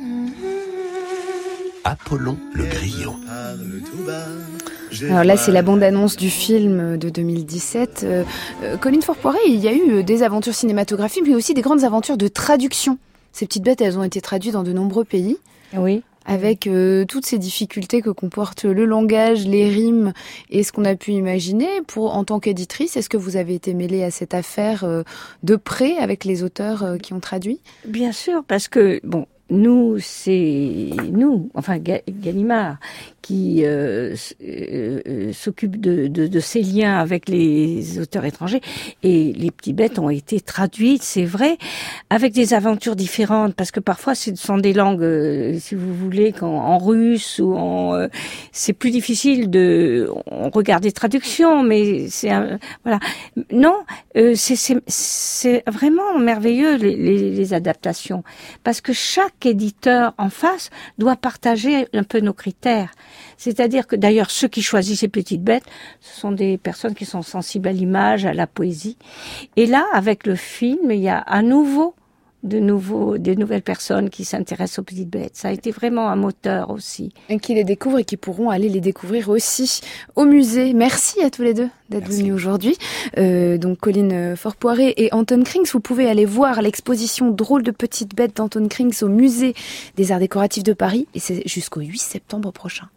Apollon le grillon. Alors là, c'est la bande-annonce du film de 2017. Colline Faure-Poiret, il y a eu des aventures cinématographiques, mais aussi des grandes aventures de traduction. Ces petites bêtes, elles ont été traduites dans de nombreux pays. Oui. avec toutes ces difficultés que comporte le langage, les rimes et ce qu'on a pu imaginer. En tant qu'éditrice, est-ce que vous avez été mêlée à cette affaire de près avec les auteurs qui ont traduit? Bien sûr, parce que, Gallimard, qui s'occupe de ces liens avec les auteurs étrangers, et Les Petites Bêtes ont été traduites, c'est vrai, avec des aventures différentes, parce que parfois ce sont des langues, si vous voulez, en russe ou c'est plus difficile on regarde des traductions, mais voilà. Non, c'est vraiment merveilleux les adaptations, parce que chaque éditeur en face doit partager un peu nos critères. C'est-à-dire que d'ailleurs ceux qui choisissent ces petites bêtes, ce sont des personnes qui sont sensibles à l'image, à la poésie. Et là, avec le film, il y a à nouveau des nouvelles personnes qui s'intéressent aux petites bêtes. Ça a été vraiment un moteur aussi. Et qui les découvrent et qui pourront aller les découvrir aussi au musée. Merci à tous les deux d'être venus aujourd'hui. Donc Colline Faure-Poiré et Anton Krings, vous pouvez aller voir l'exposition Drôle de petites bêtes d'Anton Krings au musée des Arts décoratifs de Paris, et c'est jusqu'au 8 septembre prochain.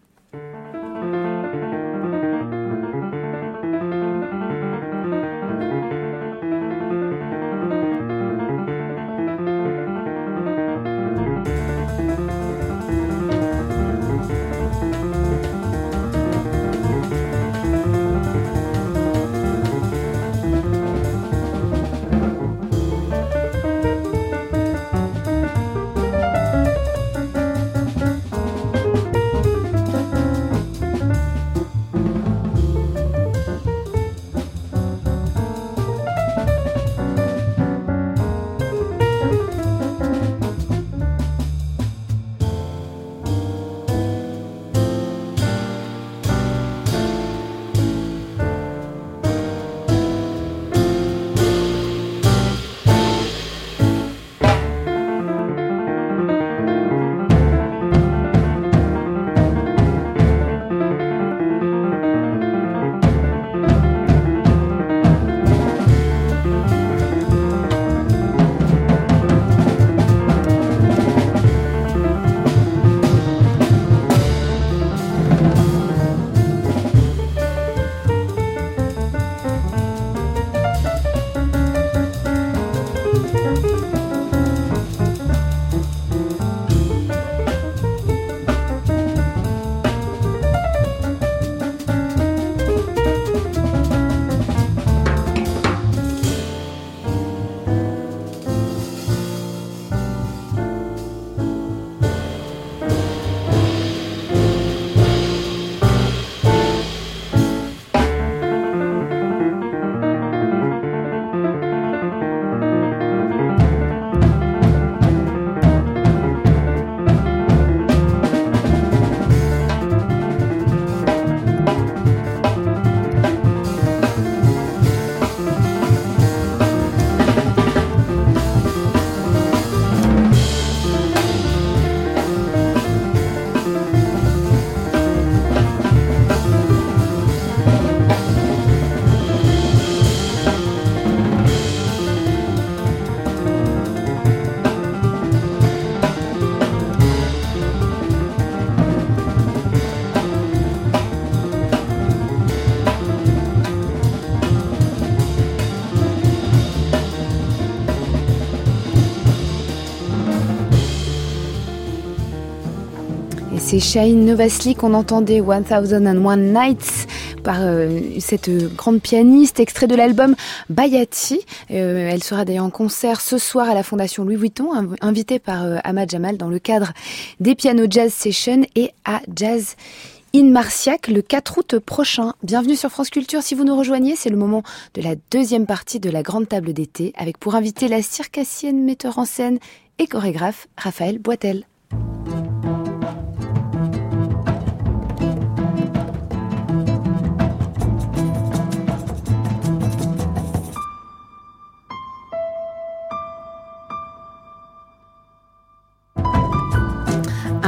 C'est Shahin Novasli qu'on entendait 1001 Nights par cette grande pianiste, extrait de l'album Bayati. Elle sera d'ailleurs en concert ce soir à la Fondation Louis Vuitton, invitée par Ahmad Jamal dans le cadre des Piano Jazz Sessions et à Jazz in Marciac le 4 août prochain. Bienvenue sur France Culture. Si vous nous rejoignez, c'est le moment de la deuxième partie de la grande table d'été avec pour invité la circassienne, metteur en scène et chorégraphe Raphaël Boitel.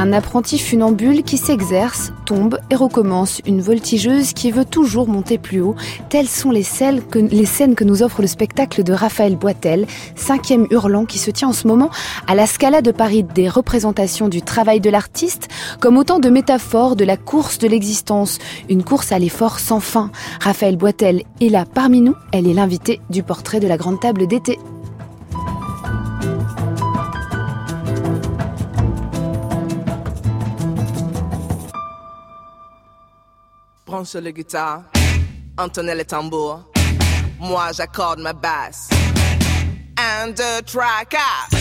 Un apprenti funambule qui s'exerce, tombe et recommence. Une voltigeuse qui veut toujours monter plus haut. Telles sont les scènes que nous offre le spectacle de Raphaël Boitel, 5e Hurlant, qui se tient en ce moment à la Scala de Paris. Des représentations du travail de l'artiste comme autant de métaphores de la course de l'existence. Une course à l'effort sans fin. Raphaël Boitel est là parmi nous. Elle est l'invitée du portrait de la grande table d'été. Branche le guitare, entonnez les tambours. Moi j'accorde ma basse. 1, 2, 3, 4.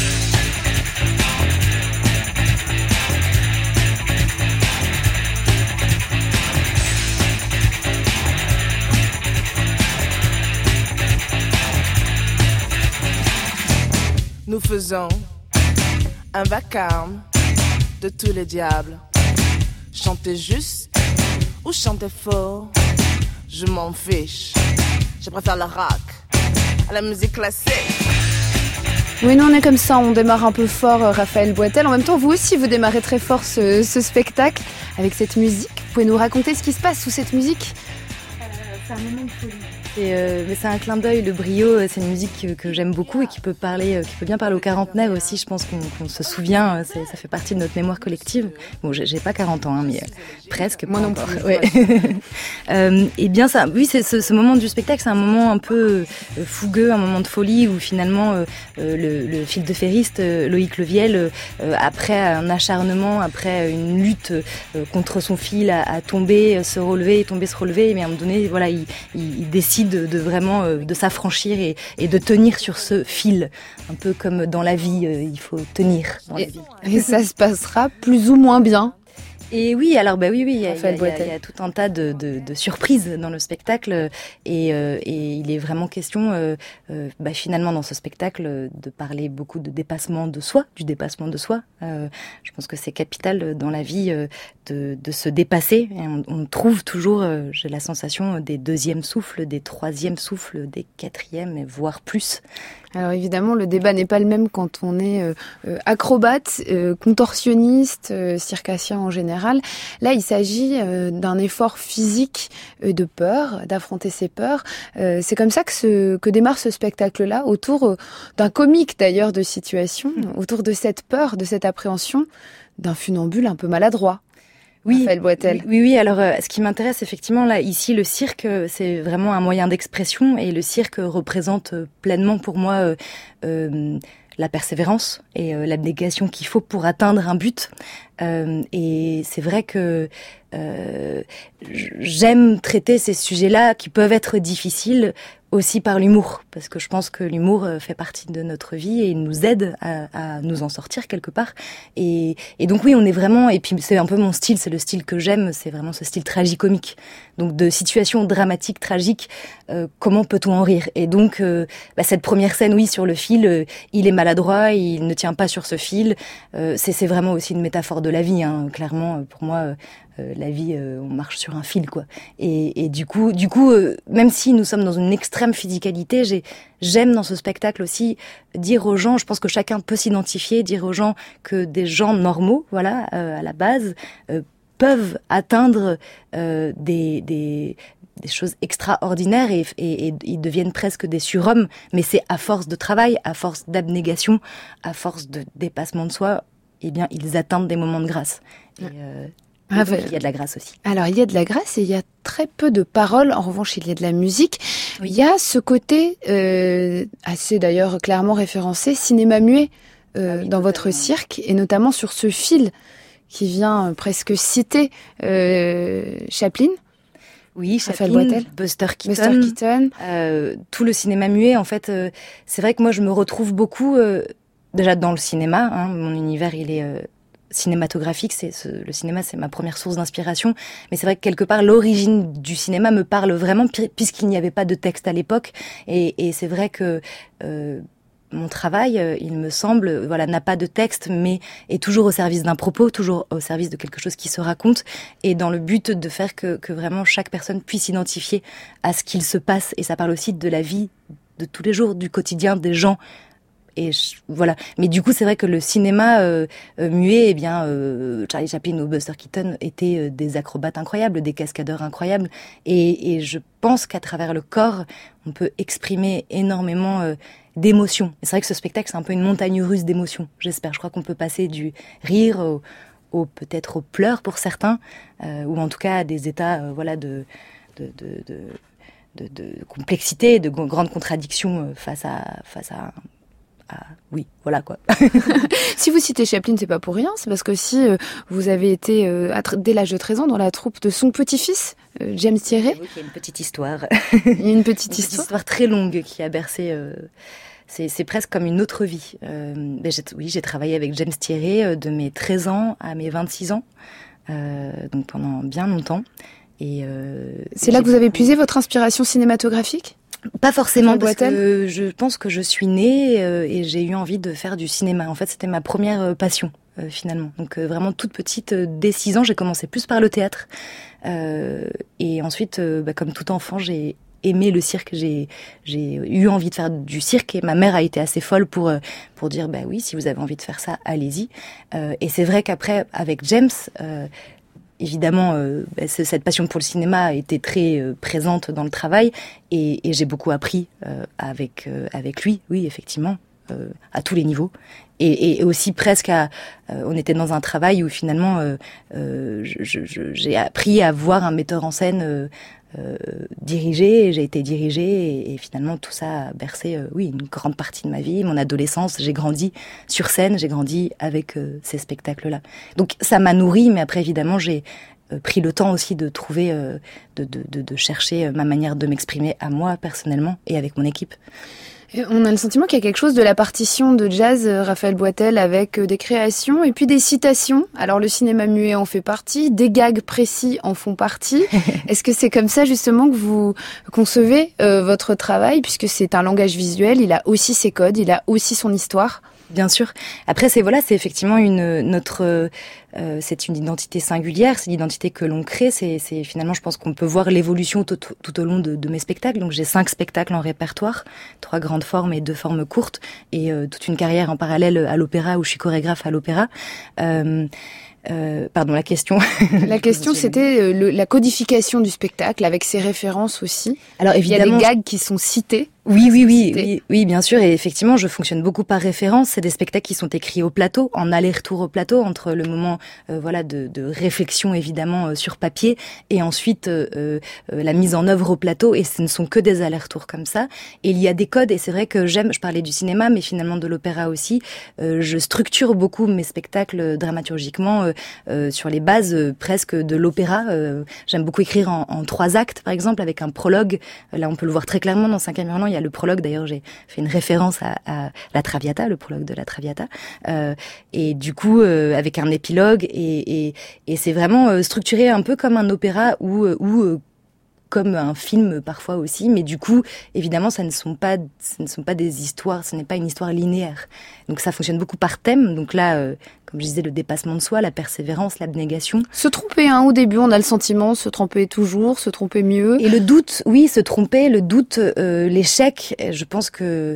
Nous faisons un vacarme de tous les diables. Chantez juste ou chanter fort, je m'en fiche. Je préfère le rock à la musique classique. Oui, nous on est comme ça, on démarre un peu fort, Raphaël Boitel. En même temps, vous aussi, vous démarrez très fort ce spectacle avec cette musique. Vous pouvez nous raconter ce qui se passe sous cette musique ? C'est un moment de folie. Mais c'est un clin d'œil, le brio, c'est une musique que j'aime beaucoup et qui peut bien parler aux quarantenaires aussi. Je pense qu'on se souvient, ça fait partie de notre mémoire collective. Bon, j'ai pas 40 ans, mais presque. Moi non plus. Ouais. Et bien ça, oui, c'est ce moment du spectacle, c'est un moment un peu fougueux, un moment de folie où finalement le fil de ferriste, Loïc Leviel, après un acharnement, après une lutte contre son fil, à tomber, se relever, tomber, se relever, mais à un moment donné, voilà, il décide de vraiment de s'affranchir et de tenir sur ce fil, un peu comme dans la vie, il faut tenir dans la vie. Et ça se passera plus ou moins bien. Et oui, alors oui, il y a tout un tas de surprises dans le spectacle et il est vraiment question finalement dans ce spectacle de parler beaucoup de dépassement de soi, du dépassement de soi. Je pense que c'est capital dans la vie de se dépasser. Et on trouve toujours, j'ai la sensation, des deuxièmes souffles, des troisièmes souffles, des quatrièmes, et voire plus. Alors évidemment, le débat n'est pas le même quand on est acrobate, contorsionniste, circassien en général. Là, il s'agit d'un effort physique de peur, d'affronter ses peurs. C'est comme ça que démarre ce spectacle-là, autour d'un comique d'ailleurs de situation, autour de cette peur, de cette appréhension d'un funambule un peu maladroit. Oui, Raphaël Boitel. Oui. Alors, ce qui m'intéresse effectivement là, ici, le cirque, c'est vraiment un moyen d'expression et le cirque représente pleinement pour moi la persévérance et l'abnégation qu'il faut pour atteindre un but. Et c'est vrai que j'aime traiter ces sujets-là qui peuvent être difficiles aussi par l'humour, parce que je pense que l'humour fait partie de notre vie et il nous aide à nous en sortir quelque part. Et donc oui, on est vraiment, et puis c'est un peu mon style, c'est le style que j'aime, c'est vraiment ce style tragicomique. Donc de situations dramatiques, tragiques, comment peut-on en rire ? Et donc cette première scène, oui, sur le fil, il est maladroit, il ne tient pas sur ce fil. C'est vraiment aussi une métaphore de la vie, hein. Clairement, pour moi, la vie, on marche sur un fil, quoi. Et du coup, même si nous sommes dans une extrême physicalité, j'aime dans ce spectacle aussi dire aux gens, je pense que chacun peut s'identifier, dire aux gens que des gens normaux, voilà, à la base, peuvent atteindre des choses extraordinaires et ils deviennent presque des surhommes, mais c'est à force de travail, à force d'abnégation, à force de dépassement de soi, eh bien, ils atteignent des moments de grâce. Et il y a de la grâce aussi. Alors, il y a de la grâce et il y a très peu de paroles. En revanche, il y a de la musique. Oui. Il y a ce côté, assez d'ailleurs clairement référencé, cinéma muet dans votre cirque, et notamment sur ce fil qui vient presque citer Chaplin. Oui, Chaplin, Buster Keaton. Tout le cinéma muet, en fait, c'est vrai que moi je me retrouve beaucoup déjà dans le cinéma. Hein, mon univers, il est cinématographique. Le cinéma, c'est ma première source d'inspiration. Mais c'est vrai que quelque part, l'origine du cinéma me parle vraiment, puisqu'il n'y avait pas de texte à l'époque. Et c'est vrai que mon travail, il me semble, n'a pas de texte, mais est toujours au service d'un propos, toujours au service de quelque chose qui se raconte, et dans le but de faire que vraiment chaque personne puisse s'identifier à ce qu'il se passe. Et ça parle aussi de la vie de tous les jours, du quotidien des gens Et voilà. Mais du coup, c'est vrai que le cinéma muet, eh bien, Charlie Chaplin ou Buster Keaton étaient des acrobates incroyables, des cascadeurs incroyables. Et je pense qu'à travers le corps, on peut exprimer énormément d'émotions. Et c'est vrai que ce spectacle, c'est un peu une montagne russe d'émotions. J'espère. Je crois qu'on peut passer du rire peut-être aux pleurs pour certains, ou en tout cas à des états, voilà, de complexité, de grandes contradictions face à oui, voilà quoi. Si vous citez Chaplin, c'est pas pour rien, c'est parce que si vous avez été dès l'âge de 13 ans dans la troupe de son petit-fils, James Thierry. Il y a une petite histoire. Il y a une petite histoire très longue qui a bercé. C'est presque comme une autre vie. J'ai travaillé avec James Thierry de mes 13 ans à mes 26 ans, donc pendant bien longtemps. Et c'est là que vous avez puisé votre inspiration cinématographique ? Pas forcément, parce que je pense que je suis née et j'ai eu envie de faire du cinéma. En fait, c'était ma première passion, finalement. Donc vraiment toute petite, dès 6 ans, j'ai commencé plus par le théâtre. Et ensuite, comme tout enfant, j'ai aimé le cirque. J'ai eu envie de faire du cirque et ma mère a été assez folle pour dire, oui, si vous avez envie de faire ça, allez-y. Et c'est vrai qu'après, avec James... évidemment, cette passion pour le cinéma a été très présente dans le travail et j'ai beaucoup appris avec lui, oui, effectivement, à tous les niveaux. Et aussi presque on était dans un travail où finalement j'ai appris à voir un metteur en scène diriger, et j'ai été dirigée et finalement tout ça a bercé une grande partie de ma vie, mon adolescence. J'ai grandi sur scène, j'ai grandi avec ces spectacles-là. Donc ça m'a nourrie, mais après évidemment j'ai pris le temps aussi de trouver, de chercher ma manière de m'exprimer à moi personnellement et avec mon équipe. Et on a le sentiment qu'il y a quelque chose de la partition de jazz Raphaël Boitel avec des créations et puis des citations. Alors le cinéma muet en fait partie, des gags précis en font partie. Est-ce que c'est comme ça justement que vous concevez votre travail, puisque c'est un langage visuel, il a aussi ses codes, il a aussi son histoire? Bien sûr. Après, c'est effectivement c'est une identité singulière, c'est l'identité que l'on crée. C'est finalement, je pense qu'on peut voir l'évolution tout au long de mes spectacles. Donc, j'ai 5 spectacles en répertoire, 3 grandes formes et 2 formes courtes, et toute une carrière en parallèle à l'opéra où je suis chorégraphe à l'opéra. Pardon, la question. La question, c'était la codification du spectacle avec ses références aussi. Alors évidemment, il y a des gags qui sont cités. Oui, bien sûr. Et effectivement, je fonctionne beaucoup par référence. C'est des spectacles qui sont écrits au plateau, en aller-retour au plateau, entre le moment, de réflexion évidemment sur papier, et ensuite la mise en œuvre au plateau. Et ce ne sont que des allers-retours comme ça. Et il y a des codes. Et c'est vrai que je parlais du cinéma, mais finalement de l'opéra aussi. Je structure beaucoup mes spectacles dramaturgiquement sur les bases presque de l'opéra. J'aime beaucoup écrire en 3 actes, par exemple, avec un prologue. Là, on peut le voir très clairement dans 5e Hurlant. Il y a le prologue, d'ailleurs, j'ai fait une référence à la Traviata, le prologue de la Traviata, et du coup avec un épilogue, et c'est vraiment structuré un peu comme un opéra ou comme un film parfois aussi, mais du coup, évidemment, ce ne sont pas des histoires, ce n'est pas une histoire linéaire. Donc ça fonctionne beaucoup par thème. Donc là, comme je disais, le dépassement de soi, la persévérance, l'abnégation. Se tromper, au début, on a le sentiment, se tromper toujours, se tromper mieux. Et le doute, oui, se tromper, le doute, l'échec, je pense que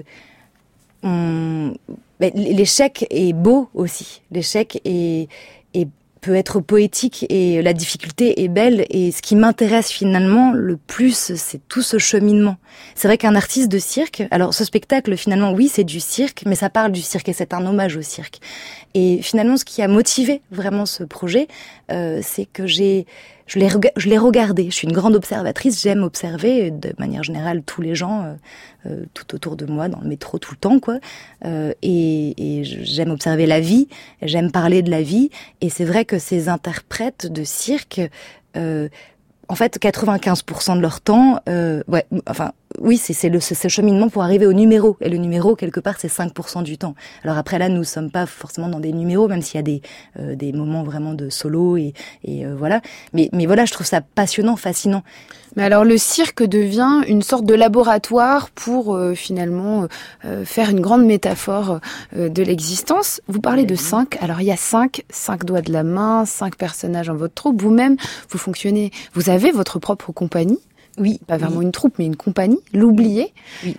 l'échec est beau aussi. L'échec peut être poétique et la difficulté est belle, et ce qui m'intéresse finalement le plus, c'est tout ce cheminement. C'est vrai qu'un artiste de cirque, alors ce spectacle finalement, oui, c'est du cirque, mais ça parle du cirque et c'est un hommage au cirque. Et finalement, ce qui a motivé vraiment ce projet, c'est que je l'ai regardé. Je suis une grande observatrice, j'aime observer de manière générale tous les gens tout autour de moi, dans le métro, tout le temps, quoi. Et j'aime observer la vie, j'aime parler de la vie, et c'est vrai que ces interprètes de cirque, en fait, 95% de leur temps, c'est ce cheminement pour arriver au numéro. Et le numéro, quelque part, c'est 5% du temps. Alors après, là, nous sommes pas forcément dans des numéros, même s'il y a des moments vraiment de solo et voilà. Mais voilà, je trouve ça passionnant, fascinant. Mais alors, le cirque devient une sorte de laboratoire pour finalement faire une grande métaphore de l'existence. Vous parlez de 5. Alors, il y a 5 doigts de la main, 5 personnages en votre troupe. Vous-même, vous fonctionnez. Vous avez votre propre compagnie, Oui, pas vraiment une troupe, mais une compagnie, l'Oublié. Oui.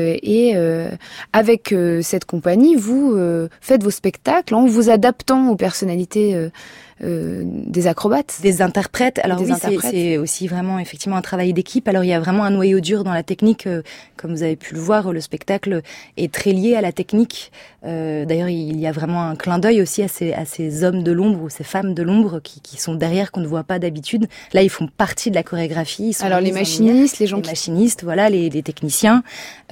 Avec cette compagnie, vous faites vos spectacles en vous adaptant aux personnalités des acrobates, des interprètes. Alors des interprètes. C'est aussi vraiment effectivement un travail d'équipe. Alors il y a vraiment un noyau dur dans la technique, comme vous avez pu le voir. Le spectacle est très lié à la technique. D'ailleurs, il y a vraiment un clin d'œil aussi à ces hommes de l'ombre ou ces femmes de l'ombre qui sont derrière, qu'on ne voit pas d'habitude. Là, ils font partie de la chorégraphie. Ils sont alors les machinistes, les machinistes, voilà, les techniciens.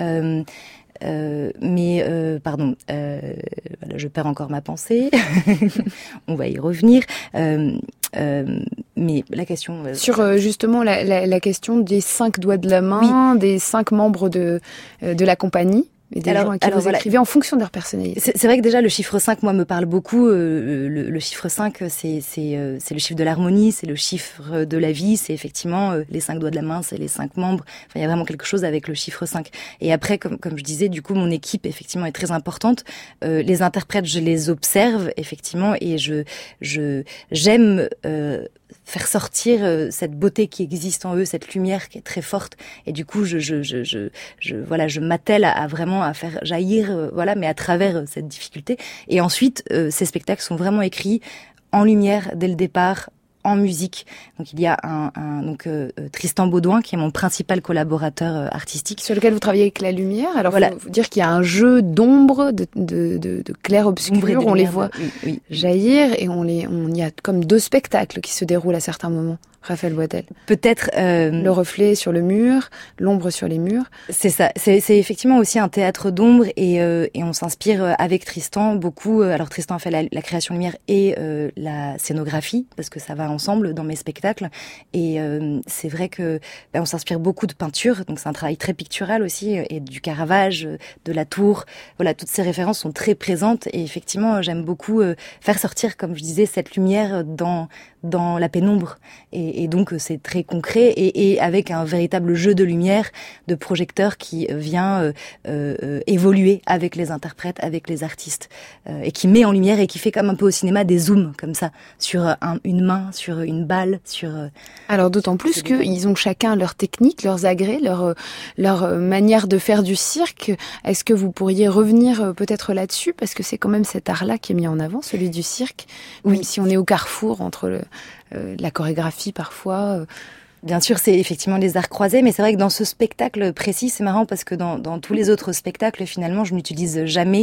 Pardon, voilà, je perds encore ma pensée. On va y revenir. Mais la question sur justement la question des 5 doigts de la main, des 5 membres de la compagnie. Et des gens à qui vous écrivez en fonction de leur personnalité. C'est vrai que déjà le chiffre 5, moi, me parle beaucoup. Le chiffre 5, c'est le chiffre de l'harmonie, c'est le chiffre de la vie, c'est effectivement les 5 doigts de la main, c'est les 5 membres. Enfin, il y a vraiment quelque chose avec le chiffre 5. Et après, comme je disais, du coup, mon équipe, effectivement, est très importante. Les interprètes, je les observe, effectivement, et j'aime faire sortir cette beauté qui existe en eux, cette lumière qui est très forte. Et du coup, je m'attelle à vraiment à faire jaillir, mais à travers cette difficulté. Et ensuite, ces spectacles sont vraiment écrits en lumière dès le départ, en musique. Donc il y a Tristan Baudouin qui est mon principal collaborateur artistique. Sur lequel vous travaillez avec la lumière. Alors voilà. Faut dire qu'il y a un jeu d'ombre, de clair-obscur. On les voit jaillir et il y a comme 2 spectacles qui se déroulent à certains moments. Raphaël Boitel. Peut-être le reflet sur le mur, l'ombre sur les murs. C'est ça. C'est effectivement aussi un théâtre d'ombre et on s'inspire avec Tristan beaucoup. Alors Tristan a fait la création lumière et la scénographie parce que ça va ensemble dans mes spectacles. Et c'est vrai que on s'inspire beaucoup de peinture, donc c'est un travail très pictural aussi et du Caravage, de la Tour. Voilà, toutes ces références sont très présentes et effectivement j'aime beaucoup faire sortir, comme je disais, cette lumière dans la pénombre et donc c'est très concret et avec un véritable jeu de lumière, de projecteur qui vient évoluer avec les interprètes, avec les artistes et qui met en lumière et qui fait comme un peu au cinéma des zooms comme ça sur une main, sur une balle, sur alors d'autant plus qu'ils ont chacun leur technique, leurs agrès, leur manière de faire du cirque. Est-ce que vous pourriez revenir peut-être là-dessus parce que c'est quand même cet art-là qui est mis en avant, celui du cirque, même si on est au carrefour entre la chorégraphie parfois. Bien sûr, c'est effectivement les arts croisés, mais c'est vrai que dans ce spectacle précis, c'est marrant parce que dans tous les autres spectacles, finalement, je n'utilise jamais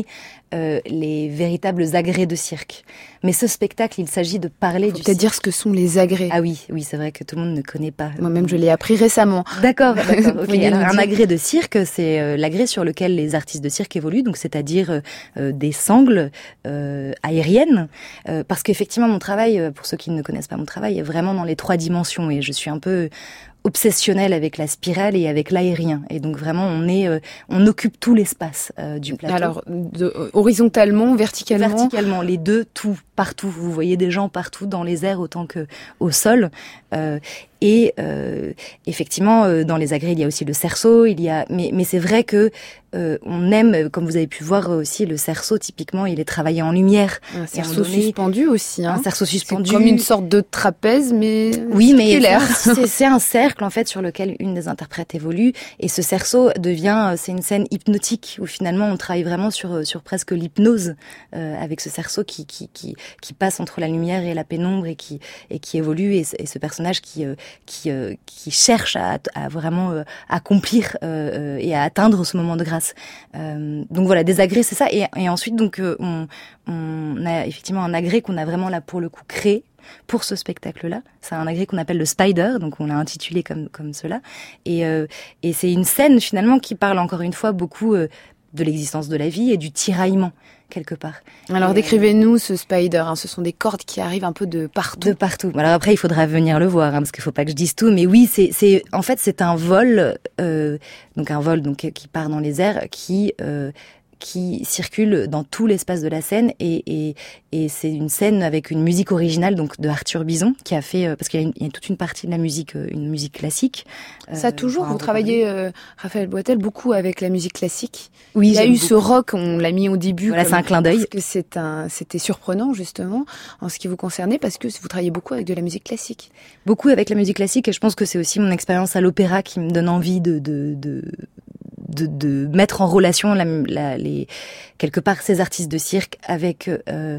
les véritables agrès de cirque. Mais ce spectacle, il s'agit de parler du cirque. Peut-être dire ce que sont les agrès. Ah oui, c'est vrai que tout le monde ne connaît pas. Moi-même, je l'ai appris récemment. D'accord. Okay. Alors, un agrès de cirque, c'est l'agrès sur lequel les artistes de cirque évoluent, donc c'est-à-dire des sangles aériennes, parce qu'effectivement, mon travail, pour ceux qui ne connaissent pas mon travail, est vraiment dans les 3 dimensions et je suis un peu obsessionnel avec la spirale et avec l'aérien. Et donc vraiment, on occupe tout l'espace du plateau. Alors, horizontalement, verticalement? Verticalement, les deux, tout, partout. Vous voyez des gens partout, dans les airs autant que au sol. Et effectivement, dans les agrès, il y a aussi le cerceau. Mais c'est vrai que on aime, comme vous avez pu voir aussi, le cerceau. Typiquement, il est travaillé en lumière. Un cerceau suspendu aussi. Un cerceau suspendu. C'est comme une sorte de trapèze, mais oui, mais c'est un cercle en fait sur lequel une des interprètes évolue. Et ce cerceau c'est une scène hypnotique où finalement on travaille vraiment sur presque l'hypnose avec ce cerceau qui passe entre la lumière et la pénombre et qui évolue et ce personnage qui cherche à vraiment accomplir et à atteindre ce moment de grâce. Donc voilà, des agrès, c'est ça. Et ensuite, donc, on a effectivement un agrès qu'on a vraiment là pour le coup créé pour ce spectacle-là. C'est un agrès qu'on appelle le Spider, donc on l'a intitulé comme cela. Et c'est une scène finalement qui parle encore une fois beaucoup de l'existence de la vie et du tiraillement quelque part. Alors décrivez-nous ce spider, ce sont des cordes qui arrivent un peu de partout. De partout. Alors après il faudra venir le voir parce qu'il faut pas que je dise tout, mais oui, c'est en fait c'est un vol qui part dans les airs qui qui circule dans tout l'espace de la scène et c'est une scène avec une musique originale donc de Arthur Bison qui a fait parce qu'il y a toute une partie de la musique, une musique classique. Ça toujours, vous travaillez Raphaël Boitel beaucoup avec la musique classique. Oui, il y a eu ce rock, on l'a mis au début. Voilà, c'est un clin d'œil. Parce que c'était surprenant justement en ce qui vous concernait parce que vous travaillez beaucoup avec de la musique classique. Beaucoup avec la musique classique et je pense que c'est aussi mon expérience à l'opéra qui me donne envie de mettre en relation quelque part ces artistes de cirque avec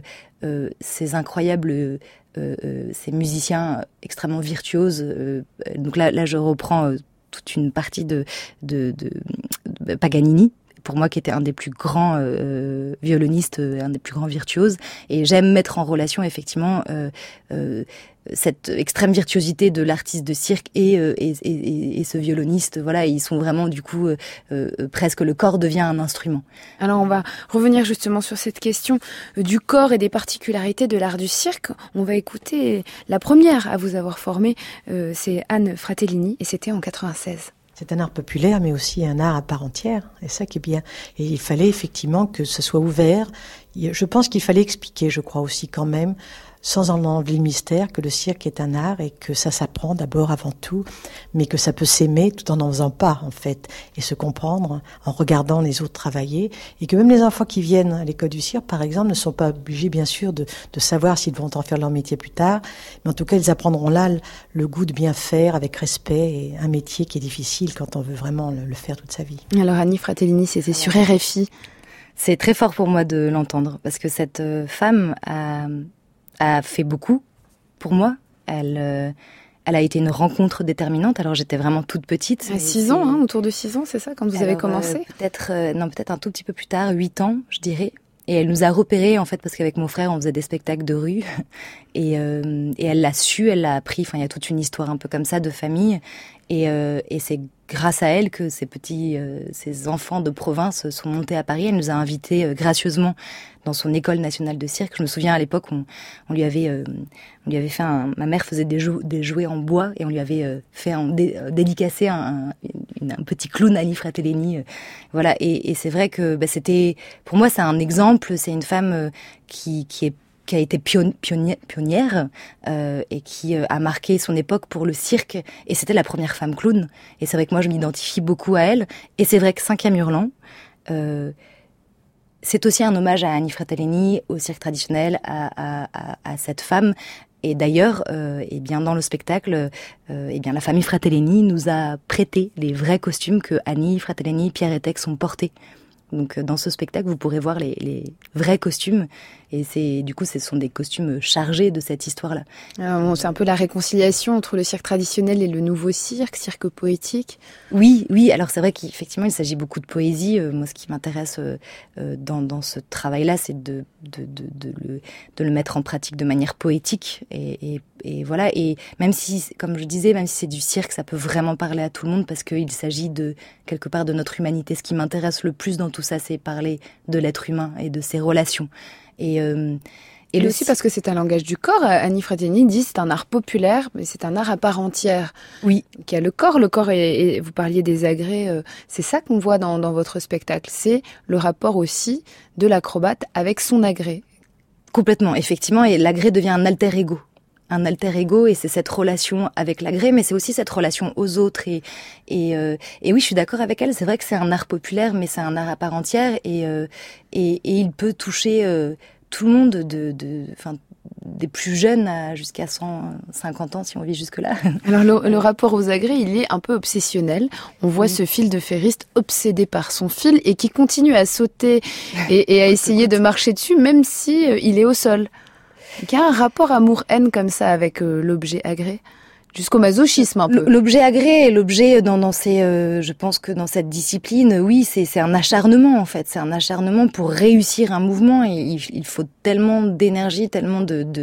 ces incroyables ces musiciens extrêmement virtuoses. Donc là je reprends toute une partie de Paganini, pour moi qui était un des plus grands violonistes, un des plus grands virtuoses, et j'aime mettre en relation effectivement cette extrême virtuosité de l'artiste de cirque et ce violoniste. Voilà, ils sont vraiment du coup presque le corps devient un instrument. Alors on va revenir justement sur cette question du corps et des particularités de l'art du cirque. On va écouter la première à vous avoir formé, c'est Anne Fratellini et c'était en 96. C'est un art populaire, mais aussi un art à part entière. Et ça qui est bien. Et il fallait effectivement que ce soit ouvert. Je pense qu'il fallait expliquer, je crois aussi quand même, sans en enlever le mystère, que le cirque est un art et que ça s'apprend d'abord avant tout, mais que ça peut s'aimer tout en n'en faisant pas, en fait, et se comprendre en regardant les autres travailler, et que même les enfants qui viennent à l'école du cirque, par exemple, ne sont pas obligés, bien sûr, de savoir s'ils vont en faire leur métier plus tard, mais en tout cas, ils apprendront là le goût de bien faire avec respect, et un métier qui est difficile quand on veut vraiment le faire toute sa vie. Alors Annie Fratellini, c'était sur RFI. C'est très fort pour moi de l'entendre, parce que cette femme a fait beaucoup pour moi. Elle a été une rencontre déterminante. Alors j'étais vraiment toute petite. À 6 ans, autour de 6 ans, c'est ça, quand vous avez commencé peut-être un tout petit peu plus tard, 8 ans, je dirais. Et elle nous a repérés, en fait, parce qu'avec mon frère, on faisait des spectacles de rue. Et elle l'a su, elle l'a appris. Enfin, il y a toute une histoire un peu comme ça de famille. Et c'est grâce à elle que ces enfants de province sont montés à Paris. Elle nous a invités gracieusement dans son école nationale de cirque. Je me souviens à l'époque, on lui avait fait ma mère faisait des jouets en bois et on lui avait fait dédicacer un petit clown, Annie Fratellini. Voilà. Et c'est vrai que c'était, pour moi, c'est un exemple. C'est une femme qui a été pionnière et qui a marqué son époque pour le cirque. Et c'était la première femme clown. Et c'est vrai que moi, je m'identifie beaucoup à elle. Et c'est vrai que 5e Hurlant, c'est aussi un hommage à Annie Fratellini, au cirque traditionnel, à cette femme. Et d'ailleurs, bien dans le spectacle, bien la famille Fratellini nous a prêté les vrais costumes que Annie Fratellini, Pierre et Tex ont portés. Donc dans ce spectacle, vous pourrez voir les vrais costumes. Et ce sont des costumes chargés de cette histoire-là. C'est un peu la réconciliation entre le cirque traditionnel et le nouveau cirque poétique. Oui. Alors c'est vrai qu'effectivement, il s'agit beaucoup de poésie. Moi, ce qui m'intéresse dans ce travail-là, c'est de le mettre en pratique de manière poétique. Et voilà. Et même si, comme je disais, même si c'est du cirque, ça peut vraiment parler à tout le monde parce qu'il s'agit quelque part de notre humanité. Ce qui m'intéresse le plus dans tout ça, c'est parler de l'être humain et de ses relations. Et aussi parce que c'est un langage du corps. Annie Fratellini dit c'est un art populaire, mais c'est un art à part entière. Oui. Qui a le corps. Le corps, et vous parliez des agrès, c'est ça qu'on voit dans votre spectacle. C'est le rapport aussi de l'acrobate avec son agrès. Complètement, effectivement. Et l'agrès devient un alter ego. Un alter ego, et c'est cette relation avec l'agrès, mais c'est aussi cette relation aux autres. Et oui, je suis d'accord avec elle. C'est vrai que c'est un art populaire, mais c'est un art à part entière. Et il peut toucher tout le monde, des plus jeunes jusqu'à 150 ans, si on vit jusque-là. Alors le rapport aux agrès, il est un peu obsessionnel. On voit ce fil de ferriste obsédé par son fil et qui continue à sauter et à essayer de marcher dessus, même si il est au sol. Il y a un rapport amour-haine comme ça avec l'objet agrès, jusqu'au masochisme un peu. L'objet agrès, l'objet je pense que dans cette discipline, oui, c'est un acharnement en fait. C'est un acharnement pour réussir un mouvement. Et il faut tellement d'énergie, tellement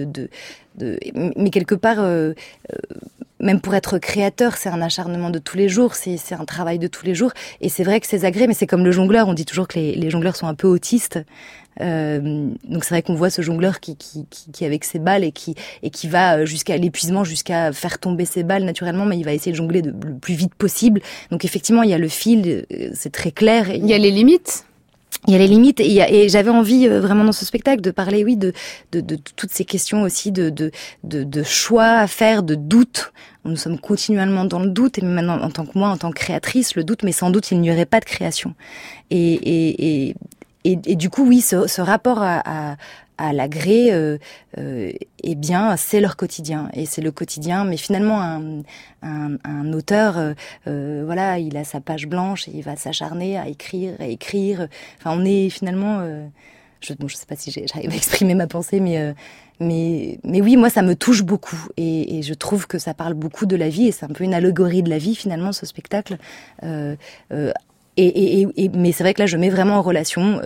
mais quelque part, même pour être créateur, c'est un acharnement de tous les jours, c'est un travail de tous les jours. Et c'est vrai que ces agrès, mais c'est comme le jongleur, on dit toujours que les jongleurs sont un peu autistes. Donc c'est vrai qu'on voit ce jongleur qui avec ses balles et qui va jusqu'à l'épuisement, jusqu'à faire tomber ses balles naturellement, mais il va essayer de jongler le plus vite possible. Donc effectivement, il y a le fil, c'est très clair. Il y a les limites. il y a les limites et j'avais envie vraiment dans ce spectacle de parler, oui, de toutes ces questions aussi de choix à faire, de doute. Nous sommes continuellement dans le doute et maintenant en tant que créatrice, le doute, mais sans doute il n'y aurait pas de création. Et du coup, oui, ce rapport à la grée, eh bien, c'est leur quotidien et c'est le quotidien. Mais finalement, un auteur, voilà, il a sa page blanche et il va s'acharner à écrire. Enfin, on est finalement, je sais pas si j'arrive à exprimer ma pensée, mais oui, moi, ça me touche beaucoup et je trouve que ça parle beaucoup de la vie et c'est un peu une allégorie de la vie finalement, ce spectacle. Mais c'est vrai que là, je mets vraiment en relation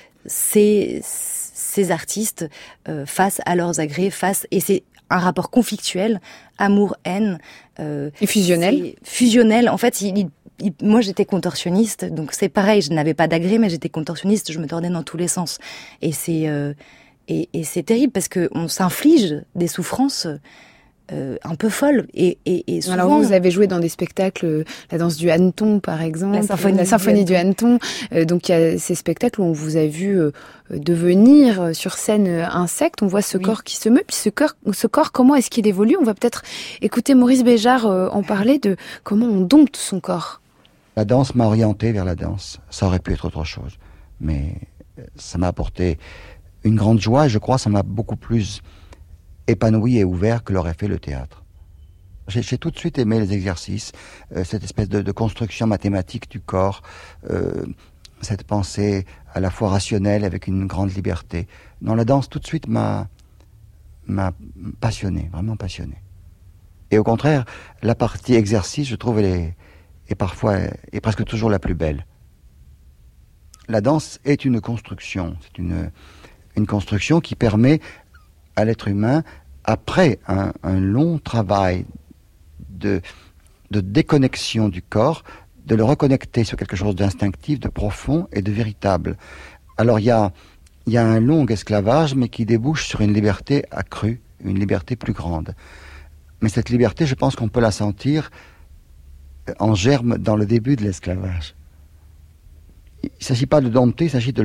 ces artistes face à leurs agrès, et c'est un rapport conflictuel, amour-haine. Et fusionnel. Fusionnel. En fait, moi, j'étais contorsionniste, donc c'est pareil, je n'avais pas d'agrès, mais j'étais contorsionniste, je me tordais dans tous les sens. Et c'est terrible parce que on s'inflige des souffrances un peu folles et souvent... Alors vous avez joué dans des spectacles, la danse du hanneton par exemple, la symphonie du hanneton. Donc il y a ces spectacles où on vous a vu devenir sur scène insecte. On voit ce corps qui se meut. Puis ce corps, comment est-ce qu'il évolue? On va peut-être écouter Maurice Béjart en parler de comment on dompte son corps. La danse m'a orienté vers la danse. Ça aurait pu être autre chose, mais ça m'a apporté une grande joie et je crois que ça m'a beaucoup plus épanoui et ouvert que l'aurait fait le théâtre. J'ai tout de suite aimé les exercices, cette espèce de construction mathématique du corps, cette pensée à la fois rationnelle avec une grande liberté. Non, la danse tout de suite m'a passionné, vraiment passionné. Et au contraire, la partie exercice, je trouve, est presque toujours la plus belle. La danse est une construction, c'est une construction qui permet à l'être humain, après un long travail de déconnexion du corps, de le reconnecter sur quelque chose d'instinctif, de profond et de véritable. Alors il y a un long esclavage, mais qui débouche sur une liberté accrue, une liberté plus grande. Mais cette liberté, je pense qu'on peut la sentir en germe dans le début de l'esclavage. Il ne s'agit pas de dompter, il s'agit de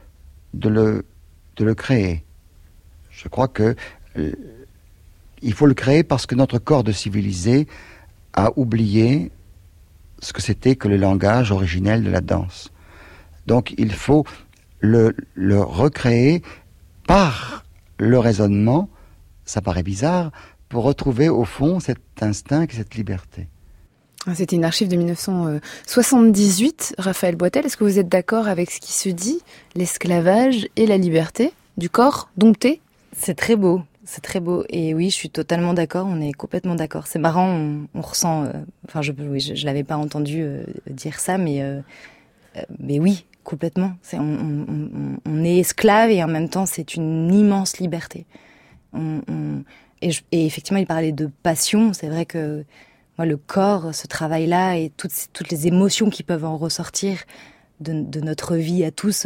le créer. Je crois que il faut le créer parce que notre corps de civilisé a oublié ce que c'était que le langage originel de la danse. Donc il faut le recréer par le raisonnement, ça paraît bizarre, pour retrouver au fond cet instinct et cette liberté. C'était une archive de 1978. Raphaël Boitel, est-ce que vous êtes d'accord avec ce qui se dit, l'esclavage et la liberté du corps dompté? C'est très beau. C'est très beau. Et oui, je suis totalement d'accord. On est complètement d'accord. C'est marrant, on ressent... je l'avais pas entendu dire ça, mais oui, complètement. On est esclave et en même temps, c'est une immense liberté. Et effectivement, il parlait de passion. C'est vrai que moi, le corps, ce travail-là et toutes les émotions qui peuvent en ressortir de notre vie à tous,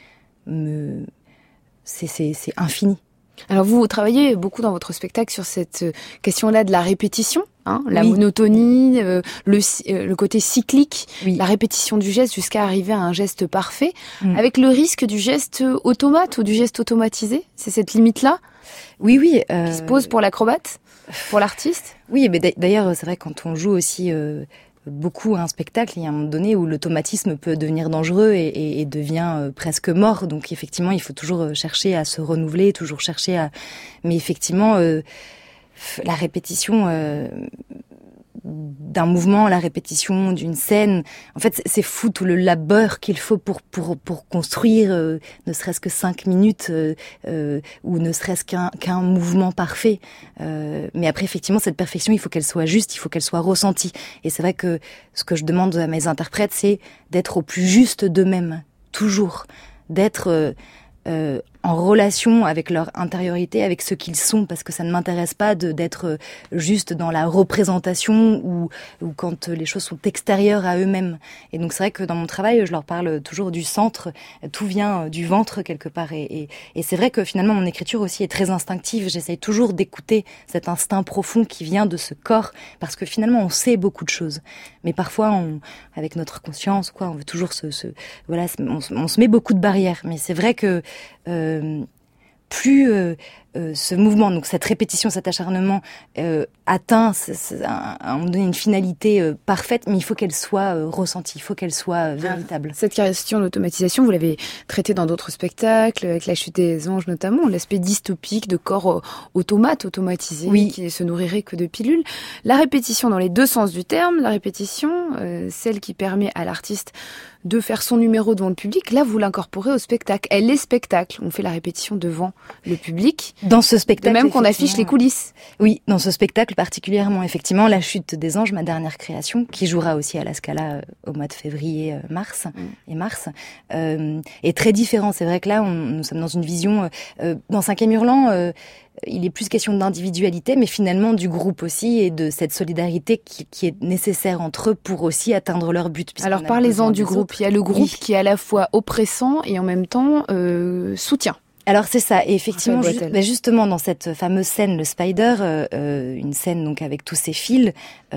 c'est infini. Alors vous travaillez beaucoup dans votre spectacle sur cette question-là de la répétition, la monotonie, le côté cyclique, la répétition du geste jusqu'à arriver à un geste parfait, avec le risque du geste automate ou du geste automatisé. C'est cette limite-là, qui se pose pour l'acrobate, pour l'artiste. Oui, mais d'ailleurs c'est vrai quand on joue aussi beaucoup un spectacle, il y a un moment donné où l'automatisme peut devenir dangereux et devient presque mort. Donc effectivement, il faut toujours chercher à se renouveler, toujours chercher à... Mais effectivement, la répétition d'un mouvement, la répétition d'une scène, en fait, c'est fou tout le labeur qu'il faut pour construire ne serait-ce que 5 minutes ou ne serait-ce qu'un mouvement parfait. Mais après, effectivement, cette perfection, il faut qu'elle soit juste, il faut qu'elle soit ressentie. Et c'est vrai que ce que je demande à mes interprètes, c'est d'être au plus juste d'eux-mêmes, toujours. D'être en relation avec leur intériorité, avec ce qu'ils sont, parce que ça ne m'intéresse pas d'être juste dans la représentation ou quand les choses sont extérieures à eux-mêmes. Et donc c'est vrai que dans mon travail, je leur parle toujours du centre, tout vient du ventre quelque part. Et c'est vrai que finalement mon écriture aussi est très instinctive. J'essaye toujours d'écouter cet instinct profond qui vient de ce corps, parce que finalement on sait beaucoup de choses. Mais parfois, avec notre conscience, on veut toujours on se met beaucoup de barrières. Mais c'est vrai que plus ce mouvement, donc cette répétition, cet acharnement atteint à un moment donné une finalité parfaite, mais il faut qu'elle soit ressentie, il faut qu'elle soit véritable. Cette question d'automatisation, vous l'avez traitée dans d'autres spectacles, avec La Chute des anges notamment, l'aspect dystopique de corps automatisés, qui ne se nourriraient que de pilules. La répétition dans les deux sens du terme, la répétition, celle qui permet à l'artiste de faire son numéro devant le public, là vous l'incorporez au spectacle. Elle est spectacle, on fait la répétition devant le public. Dans ce spectacle, de même qu'on affiche les coulisses. Oui, dans ce spectacle particulièrement, effectivement, La Chute des anges, ma dernière création, qui jouera aussi à la Scala au mois de février, mars, est très différent. C'est vrai que là, nous sommes dans une vision, dans 5e Hurlant, il est plus question d'individualité, mais finalement du groupe aussi, et de cette solidarité qui est nécessaire entre eux pour aussi atteindre leur but. Alors parlez-en du groupe. Il y a le groupe qui est à la fois oppressant et en même temps soutien. Alors c'est ça, et effectivement, justement dans cette fameuse scène, le Spider, une scène donc avec tous ces fils,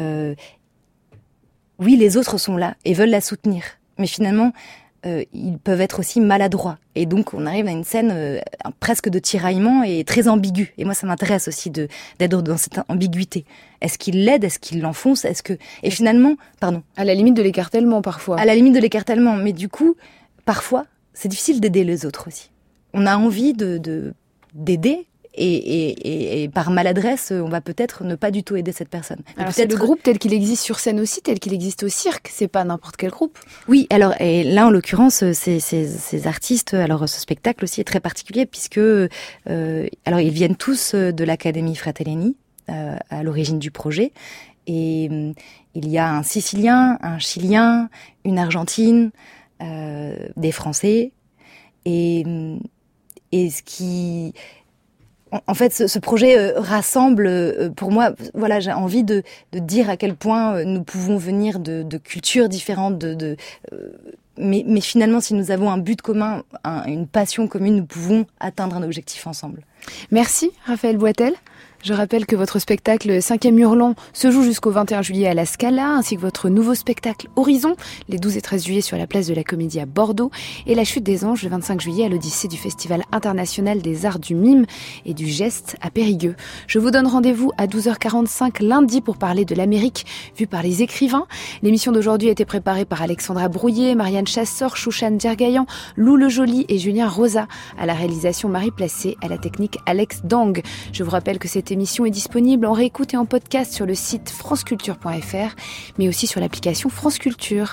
oui, les autres sont là et veulent la soutenir, mais finalement, ils peuvent être aussi maladroits. Et donc on arrive à une scène presque de tiraillement et très ambiguë. Et moi ça m'intéresse aussi d'être dans cette ambiguïté. Est-ce qu'ils l'aident? Est-ce qu'ils l'enfoncent? Et finalement, à la limite de l'écartèlement parfois. À la limite de l'écartèlement, mais du coup, parfois, c'est difficile d'aider les autres aussi. On a envie d'aider, et par maladresse, on va peut-être ne pas du tout aider cette personne. Alors c'est le groupe tel qu'il existe sur scène aussi, tel qu'il existe au cirque, c'est pas n'importe quel groupe. Oui, alors, et là en l'occurrence, ces artistes, alors ce spectacle aussi est très particulier puisque, alors ils viennent tous de l'Académie Fratellini, à l'origine du projet, et il y a un Sicilien, un Chilien, une Argentine, des Français, et ce qui... En fait, ce projet rassemble, pour moi, voilà, j'ai envie de dire à quel point nous pouvons venir de cultures différentes, mais finalement, si nous avons un but commun, une passion commune, nous pouvons atteindre un objectif ensemble. Merci, Raphaël Boitel. Je rappelle que votre spectacle 5e Hurlant se joue jusqu'au 21 juillet à la Scala, ainsi que votre nouveau spectacle Horizon, les 12 et 13 juillet sur la place de la Comédie à Bordeaux, et La Chute des anges le 25 juillet à l'Odyssée du Festival international des arts du mime et du geste à Périgueux. Je vous donne rendez-vous à 12h45 lundi pour parler de l'Amérique vue par les écrivains. L'émission d'aujourd'hui a été préparée par Alexandra Brouillet, Marianne Chassor, Chouchane Djergayan, Lou Le Joly et Julien Rosa. À la réalisation Marie Placé, à la technique Alex Dang. Je vous rappelle que cette émission est disponible en réécoute et en podcast sur le site franceculture.fr, mais aussi sur l'application France Culture.